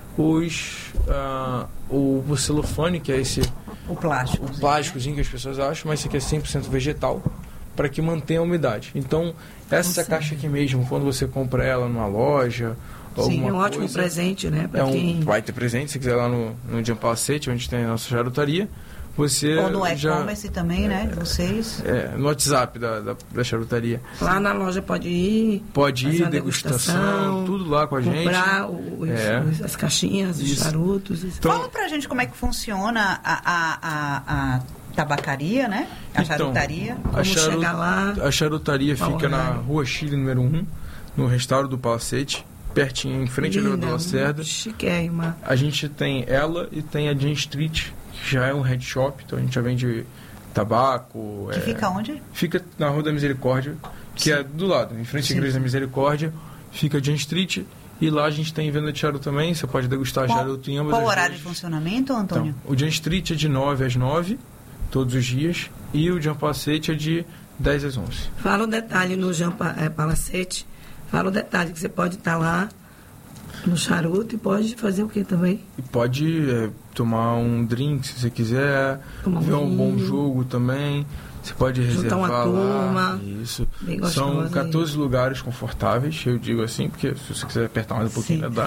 os... Uh, o, o celofane, que é esse... O plástico. O plásticozinho, né? Que as pessoas acham, mas esse aqui é cem por cento vegetal, para que mantenha a umidade. Então, essa Nossa. caixa aqui mesmo, quando você compra ela numa loja, Sim, é um ótimo coisa, presente, né? É um, quem... Vai ter presente, se quiser lá no, no Jam Palacete, onde tem a nossa charutaria. Você Ou no já, e-commerce também, é, né? De vocês. É, no WhatsApp da, da, da charutaria. Lá na loja pode ir. Pode ir, degustação, tudo lá com a gente. Comprar os, é. os, as caixinhas, os Isso. charutos. Então, fala pra gente como é que funciona a, a, a, a tabacaria, né? A então, charutaria. Como a charut... chegar lá. A charutaria fica horário? na Rua Chile, número um, no restauro do Palacete, pertinho, em frente ao Elevador Lacerda. Chiquérrima. A gente tem ela e tem a Jam Street, que já é um head shop, então a gente já vende tabaco. Que é... fica onde? Fica na Rua da Misericórdia, que Sim. é do lado, em frente à Igreja da Misericórdia, fica a Jam Street. E lá a gente tem venda de charuto também, você pode degustar qual, charuto em ambas Qual as horário duas. de funcionamento, Antônio? Então, o Jam Street é de nove às nove, todos os dias, e o Jam Palacete é de dez às onze. Fala um detalhe no Jam Palacete, fala um detalhe que você pode estar lá no charuto e pode fazer o que também? E pode é, tomar um drink se você quiser, tomar ver um, um bom jogo também. Você pode reservar uma turma, lá. Isso. São quatorze aí. Lugares confortáveis, eu digo assim, porque se você quiser apertar mais um pouquinho, dá.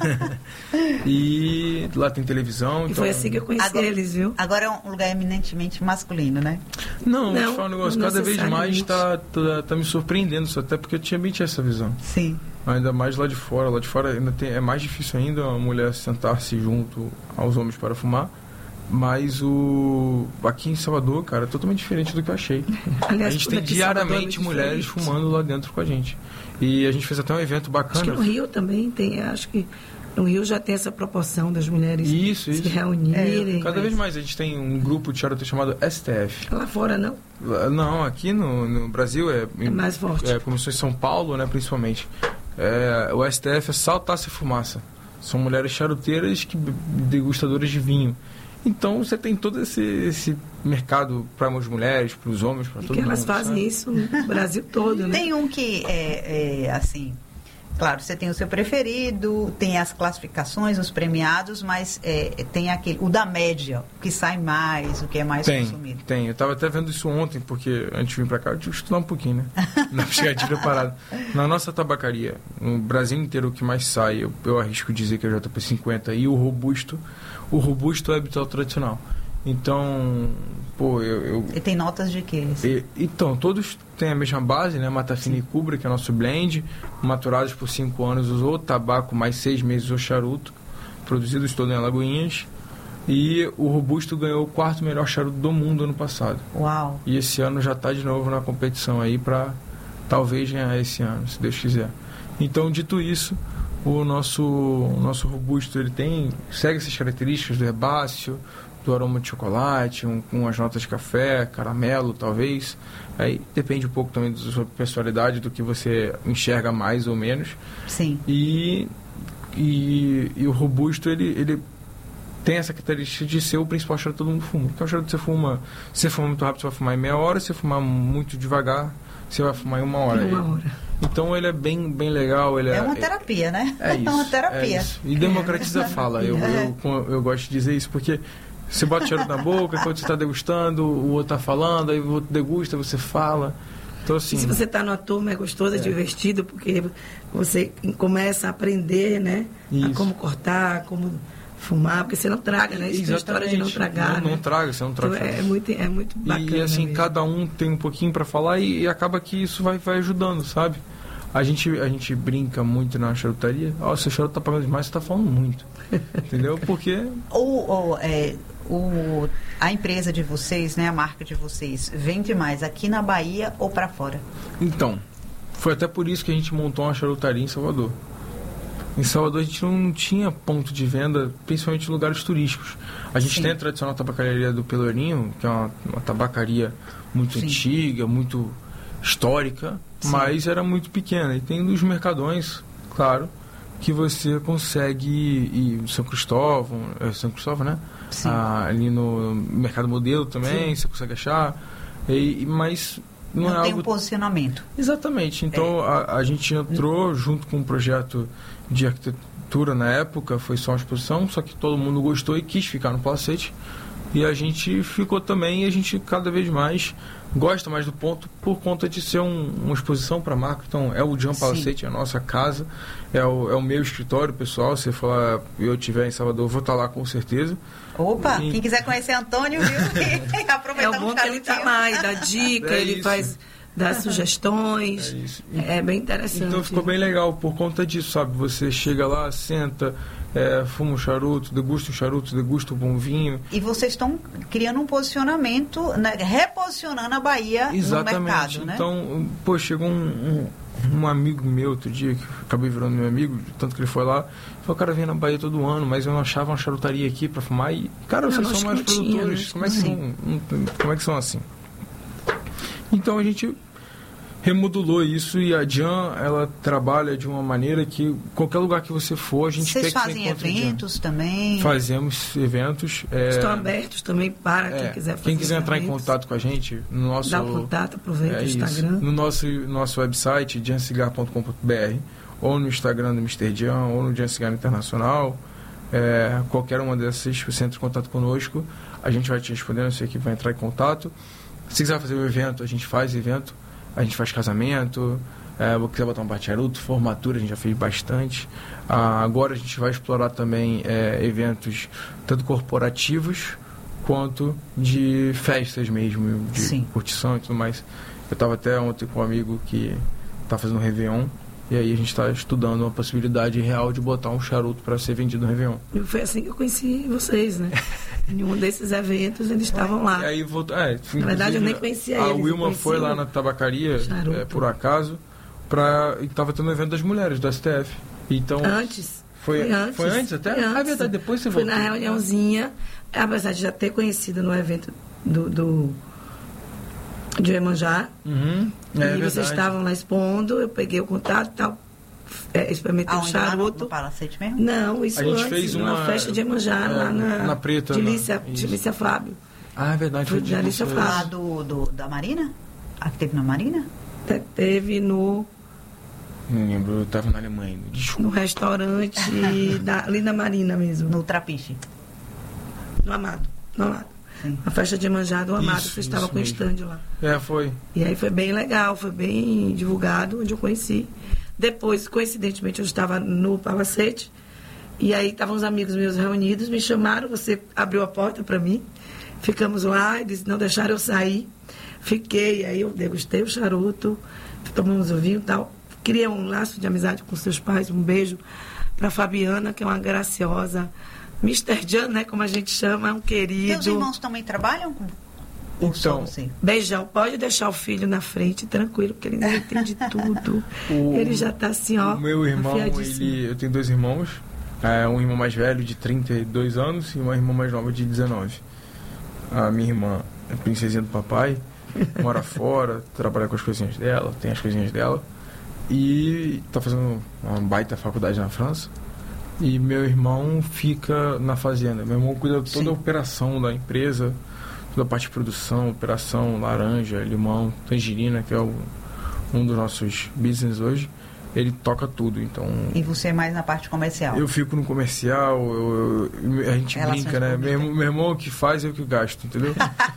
E lá tem televisão. E então... foi assim que eu conheci agora, eles, viu? Agora é um lugar eminentemente masculino, né? Não, vou te falar um negócio, cada vez mais está tá, tá me surpreendendo, só até porque eu tinha bem essa visão. Sim. Ainda mais lá de fora. Lá de fora ainda tem, é mais difícil ainda a mulher sentar-se junto aos homens para fumar. Mas o aqui em Salvador, cara, é totalmente diferente do que eu achei. Aliás, a gente tem diariamente é mulheres fumando lá dentro com a gente. E a gente fez até um evento bacana. Acho que no Rio também tem, acho que no Rio já tem essa proporção das mulheres isso, se isso. reunirem. É, cada mas... vez mais a gente tem um grupo de charuto chamado S T F. Lá fora não? Não, aqui no, no Brasil é, é mais forte. É, começou em São Paulo, né, principalmente. É, o S T F é Saltasse Fumaça. São mulheres charuteiras que degustadoras de vinho. Então você tem todo esse, esse mercado para as mulheres, para os homens, para todo mundo. Que elas fazem sabe? Isso no Brasil todo, né? Tem um que é, é assim, claro, você tem o seu preferido, tem as classificações, os premiados, mas é, tem aquele, o da média, o que sai mais, o que é mais tem, consumido. Tem, eu estava até vendo isso ontem, porque antes de vir para cá eu tive que estudar um pouquinho, né? Não chegar de preparado. Na nossa tabacaria, no Brasil inteiro o que mais sai, eu, eu arrisco dizer que é o J P cinquenta e o Robusto. O Robusto é habitual tradicional. Então, pô, eu... eu e tem notas de quê? E, então, todos têm a mesma base, né? Mata Fina e Cubra, que é nosso blend, maturados por cinco anos usou, tabaco mais seis meses o charuto, produzidos todo em Alagoinhas. E o Robusto ganhou o quarto melhor charuto do mundo ano passado. Uau! E esse ano já está de novo na competição aí para talvez ganhar esse ano, se Deus quiser. Então, dito isso, o nosso, o nosso Robusto ele tem, segue essas características do herbáceo, do aroma de chocolate, um, com as notas de café, caramelo, talvez. Aí depende um pouco também da sua personalidade, do que você enxerga mais ou menos. Sim. E, e, e o Robusto, ele, ele tem essa característica de ser o principal charuto que todo mundo fuma. Então, o charuto você fuma, se você fumar muito rápido, você vai fumar em meia hora, se você fumar muito devagar, você vai fumar em uma hora. Uma hora. Então ele é bem, bem legal. Ele é, é uma terapia, né? É isso. É uma terapia. É isso. E democratiza a fala. Eu, eu, eu, eu gosto de dizer isso porque você bota o charuto na boca, quando você está degustando, o outro está falando, aí o outro degusta, você fala. Então, assim, e se você está numa turma, é gostoso, é, é divertido, porque você começa a aprender, né? Isso. A como cortar, como fumar, porque você não traga, né? Isso é a história de não tragar. Não, né? não traga, você não traga. Então, é, muito, é muito bacana. E assim, mesmo. cada um tem um pouquinho para falar e, e acaba que isso vai, vai ajudando, sabe? A gente, a gente brinca muito na charutaria. Ó, oh, seu charuto tá pagando demais, você tá falando muito. Entendeu? Porque... Ou, ou é, o, a empresa de vocês, né, a marca de vocês, vende mais aqui na Bahia ou para fora? Então, foi até por isso que a gente montou uma charutaria em Salvador. Em Salvador a gente não tinha ponto de venda, principalmente em lugares turísticos. A gente Sim. tem a tradicional tabacaria do Pelourinho, que é uma, uma tabacaria muito Sim. antiga, muito histórica, Sim. mas era muito pequena. E tem os mercadões, claro, que você consegue ir em São Cristóvão, é São Cristóvão, né? Ah, ali no Mercado Modelo também, Sim. você consegue achar. E, mas não, não é tem algo... um posicionamento. Exatamente. Então é. a, a gente entrou junto com um projeto de arquitetura na época, foi só uma exposição, só que todo mundo gostou e quis ficar no Palacete. E a gente ficou também, e a gente cada vez mais gosta mais do ponto por conta de ser um, uma exposição para a marca. Então é o Jean Palacete, é a nossa casa, é o, é o meu escritório pessoal. Se falar, eu estiver em Salvador, eu vou estar lá com certeza. Opa, e... quem quiser conhecer Antônio, viu? Aproveitar é o bom que ele está lá e dá dica, é ele isso. faz... das sugestões, é, é bem interessante. Então ficou bem legal por conta disso, sabe? Você chega lá, senta, é, fuma um charuto, degusta um charuto, degusta um bom vinho. E vocês estão criando um posicionamento, né, reposicionando a Bahia Exatamente. no mercado, né? Então, pô, chegou um, um, um amigo meu outro dia, que acabei virando meu amigo, tanto que ele foi lá, falou, cara, vem na Bahia todo ano, mas eu não achava uma charutaria aqui pra fumar e, cara, vocês são mais produtores, como é que são, como é que são assim? Então a gente remodulou isso e a Jan, ela trabalha de uma maneira que qualquer lugar que você for, a gente Vocês quer que fazem eventos também? Fazemos eventos. É, Estão abertos também para é, quem quiser fazer Quem quiser entrar eventos. em contato com a gente, no nosso... Dá contato, aproveita é o Instagram. Isso, no nosso, nosso website, jan cigar ponto com ponto b r, ou no Instagram do mister Jan, ou no Jan Cigar Internacional. É, qualquer uma dessas, você entra em contato conosco, a gente vai te responder, não sei que vai entrar em contato. Se quiser fazer um evento, a gente faz evento, a gente faz casamento, é, se quiser botar um bate-charuto, formatura, a gente já fez bastante. Ah, agora a gente vai explorar também é, eventos tanto corporativos quanto de festas mesmo, de Sim. curtição e tudo mais. Eu estava até ontem com um amigo que está fazendo um Réveillon, e aí a gente está estudando uma possibilidade real de botar um charuto para ser vendido no Réveillon. E foi assim que eu conheci vocês, né? Em um desses eventos eles estavam lá. E aí voltou, é, na verdade eu nem conhecia a eles. A Wilma foi lá na tabacaria, é, por acaso, pra, e estava tendo um evento das mulheres, do S T F. Então, antes. Foi, foi antes. Foi antes até? Foi antes. Ah, é verdade, depois você foi voltou. Foi na reuniãozinha, apesar de já ter conhecido no evento do... do de Iemanjá. Uhum, é, e vocês estavam lá expondo, eu peguei o contato e tal. É, experimentei o charuto. No, no Palacete mesmo? Não, isso a gente antes, fez numa uma festa de Iemanjá, é, lá na, na Preta. De Lícia, de Lícia Fábio. Ah, é verdade. Foi de Lícia Fábio. Lá do, do, da Marina? A que teve na Marina? Te, teve no... Não lembro, eu estava na Alemanha. Desculpa. No restaurante da, ali na Marina mesmo. No Trapiche. No Amado. No Amado. Sim. A festa de Iemanjá do Amado, você estava com o stand lá. É, foi. E aí foi bem legal, foi bem divulgado, onde eu conheci. Depois, coincidentemente, eu estava no Palacete, e aí estavam os amigos meus reunidos, me chamaram, você abriu a porta para mim, ficamos lá, eles não deixaram eu sair. Fiquei, aí eu degustei o charuto, tomamos o vinho e tal. Criei um laço de amizade com seus pais. Um beijo para Fabiana, que é uma graciosa. mister Jan, né, como a gente chama, é um querido. Teus irmãos também trabalham com... Então, beijão, pode deixar o filho na frente, tranquilo, porque ele não entende tudo. O, ele já tá assim, ó. O meu irmão, ele, eu tenho dois irmãos, é, um irmão mais velho de trinta e dois anos e uma irmã mais nova de dezenove. A minha irmã é princesinha do papai, mora fora, trabalha com as coisinhas dela, tem as coisinhas dela e tá fazendo uma baita faculdade na França. E meu irmão fica na fazenda. Meu irmão cuida de toda Sim. a operação da empresa, toda a parte de produção, operação, laranja, limão, tangerina, que é o, um dos nossos business hoje. Ele toca tudo, então... E você é mais na parte comercial? Eu fico no comercial, eu, eu, a gente Relações brinca, né? Meu, meu irmão que faz, eu que gasto, entendeu?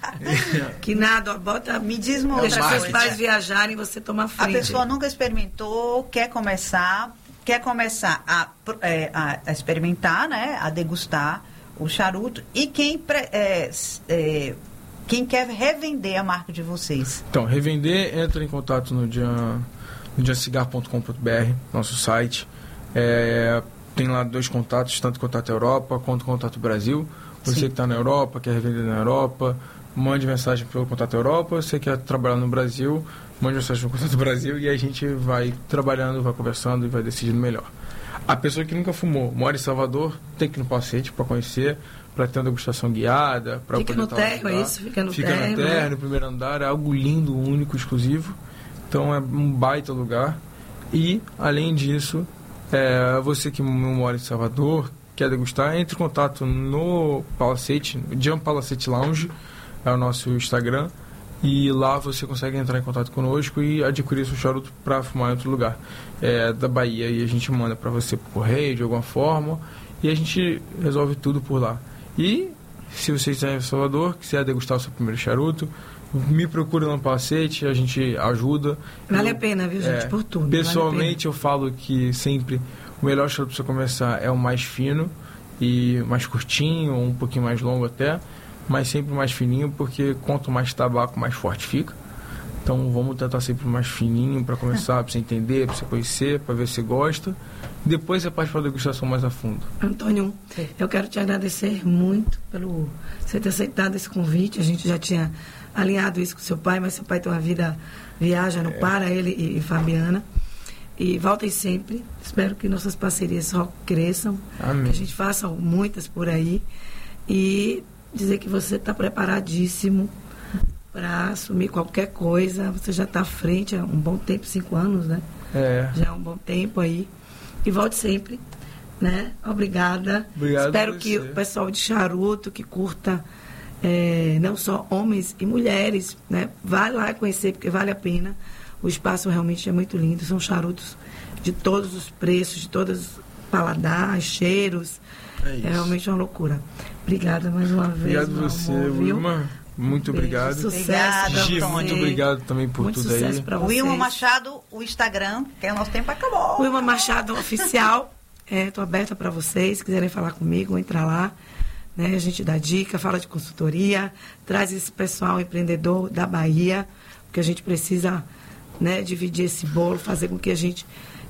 Que nada, bota... Me diz uma outra coisa. Deixa seus pais viajarem, você toma frente. A pessoa nunca experimentou, quer começar, quer começar a, é, a, a experimentar, né? A degustar o charuto. E quem, é, é, quem quer revender a marca de vocês? Então, revender, entra em contato no dia... no jan cigar ponto com ponto b r, nosso site. É, tem lá dois contatos, tanto contato Europa quanto contato Brasil. Você Sim. que está na Europa, quer revender na Europa, mande mensagem pelo contato Europa. Você quer trabalhar no Brasil, mande mensagem pelo contato Brasil e a gente vai trabalhando, vai conversando e vai decidindo melhor. A pessoa que nunca fumou, mora em Salvador, tem que ir no Palacete para conhecer, para ter uma degustação guiada. Fica no térreo, é isso? Fica no Fica térreo. Fica no térreo, no primeiro andar, é algo lindo, único, exclusivo. Então é um baita lugar. E, além disso, é, você que não mora em Salvador, quer degustar, entre em contato no Palacete, Jan Palacete Lounge, é o nosso Instagram. E lá você consegue entrar em contato conosco e adquirir seu charuto para fumar em outro lugar. É da Bahia e a gente manda para você por correio, de alguma forma. E a gente resolve tudo por lá. E, se você está em Salvador, quiser degustar o seu primeiro charuto, me procura no Palacete, a gente ajuda. Vale eu, a pena, viu, gente, é, por tudo. Pessoalmente, vale eu falo que sempre o melhor charuto para você começar é o mais fino e mais curtinho, ou um pouquinho mais longo até, mas sempre mais fininho, porque quanto mais tabaco, mais forte fica. Então, vamos tentar sempre mais fininho para começar, para você entender, para você conhecer, para ver se gosta. Depois você parte para a degustação mais a fundo. Antônio, eu quero te agradecer muito pelo você ter aceitado esse convite. A gente já tinha alinhado isso com seu pai, mas seu pai tem uma vida, viaja, não é. para, ele e, e Fabiana. E voltem sempre. Espero que nossas parcerias só cresçam. Amém. Que a gente faça muitas por aí. E dizer que você está preparadíssimo para assumir qualquer coisa. Você já está à frente há um bom tempo, cinco anos, né? É. Já há um bom tempo aí. E volte sempre, né? Obrigada. Obrigado. Espero que o pessoal de charuto, que curta é, não só homens e mulheres, né? Vai lá conhecer, porque vale a pena. O espaço realmente é muito lindo. São charutos de todos os preços, de todos os paladares, cheiros. É, é realmente uma loucura. Obrigada mais uma vez. Obrigado você, Wilma. Muito um obrigado. Sucesso. Gi, muito obrigado também por muito tudo sucesso aí. Pra vocês. Wilma Machado, o Instagram, que o nosso tempo acabou. Wilma Machado Oficial. Estou é, aberta para vocês. Se quiserem falar comigo, entra lá. Né? A gente dá dica, fala de consultoria, traz esse pessoal empreendedor da Bahia, porque a gente precisa, né, dividir esse bolo, fazer com que a gente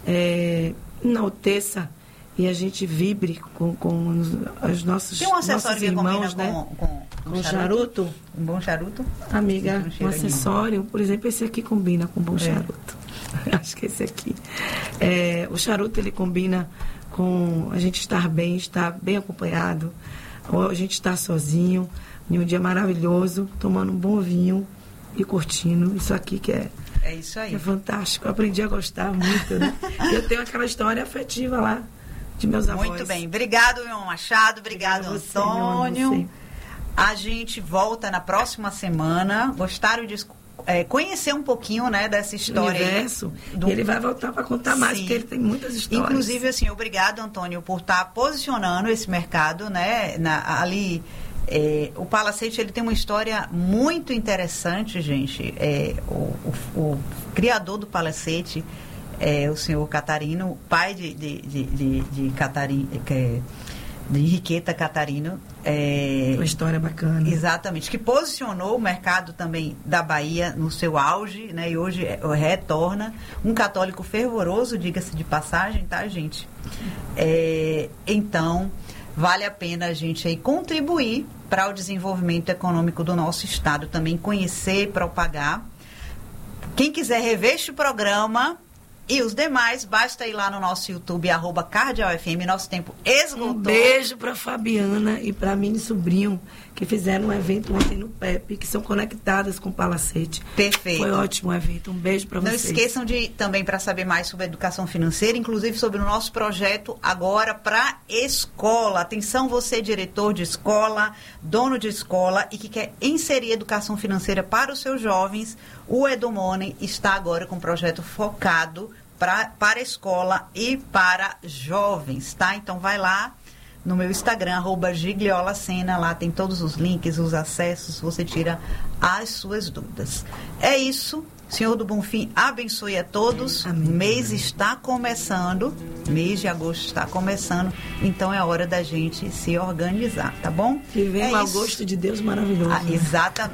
é, enalteça e a gente vibre com, com os, os nossos, Tem um acessório nossos irmãos, que né? com, com, com, com charuto. charuto. Um bom charuto? Amiga, um, um acessório, por exemplo, esse aqui combina com um bom é. charuto. Acho que esse aqui. É, o charuto, ele combina com a gente estar bem, estar bem acompanhado, ou a gente estar sozinho, em um dia maravilhoso, tomando um bom vinho e curtindo. Isso aqui que é... É isso aí. É fantástico. Eu aprendi a gostar muito, né? Eu tenho aquela história afetiva lá de meus avós. Muito bem. Obrigado, Wilma Machado. Obrigado, você, Antônio. A gente volta na próxima semana. Gostaram de é, conhecer um pouquinho, né, dessa história. Do universo. Do... Ele vai voltar para contar mais, Sim. porque ele tem muitas histórias. Inclusive, assim, obrigado, Antônio, por estar posicionando esse mercado, né, na, ali... É, o Palacete, ele tem uma história muito interessante, gente. É, o, o, o criador do Palacete é o senhor Catarino, pai de, de, de, de, de Catarina, que é, de Henriqueta Catarino. É, uma história bacana. Exatamente, que posicionou o mercado também da Bahia no seu auge, né? E hoje retorna. Um católico fervoroso, diga-se de passagem, tá, gente? É, então, vale a pena a gente aí contribuir para o desenvolvimento econômico do nosso estado, também conhecer, propagar. Quem quiser rever este programa e os demais, basta ir lá no nosso YouTube, arroba Cardeal F M, nosso tempo esgotou. Um beijo para Fabiana e para Mini Sobrinho, que fizeram um evento ontem no P E P, que são conectadas com o Palacete. Perfeito. Foi ótimo o evento, um beijo para vocês. Não esqueçam de, também, para saber mais sobre educação financeira, inclusive sobre o nosso projeto agora para escola. Atenção, você, diretor de escola, dono de escola e que quer inserir educação financeira para os seus jovens, o EduMoney está agora com um projeto focado pra, para a escola e para jovens, tá? Então vai lá no meu Instagram, arroba Gigliolacena, lá tem todos os links, os acessos, você tira as suas dúvidas. É isso, Senhor do Bonfim abençoe a todos. Amém. O mês está começando, mês de agosto está começando, então é hora da gente se organizar, tá bom? Que vem é o agosto de Deus maravilhoso. Ah, exatamente.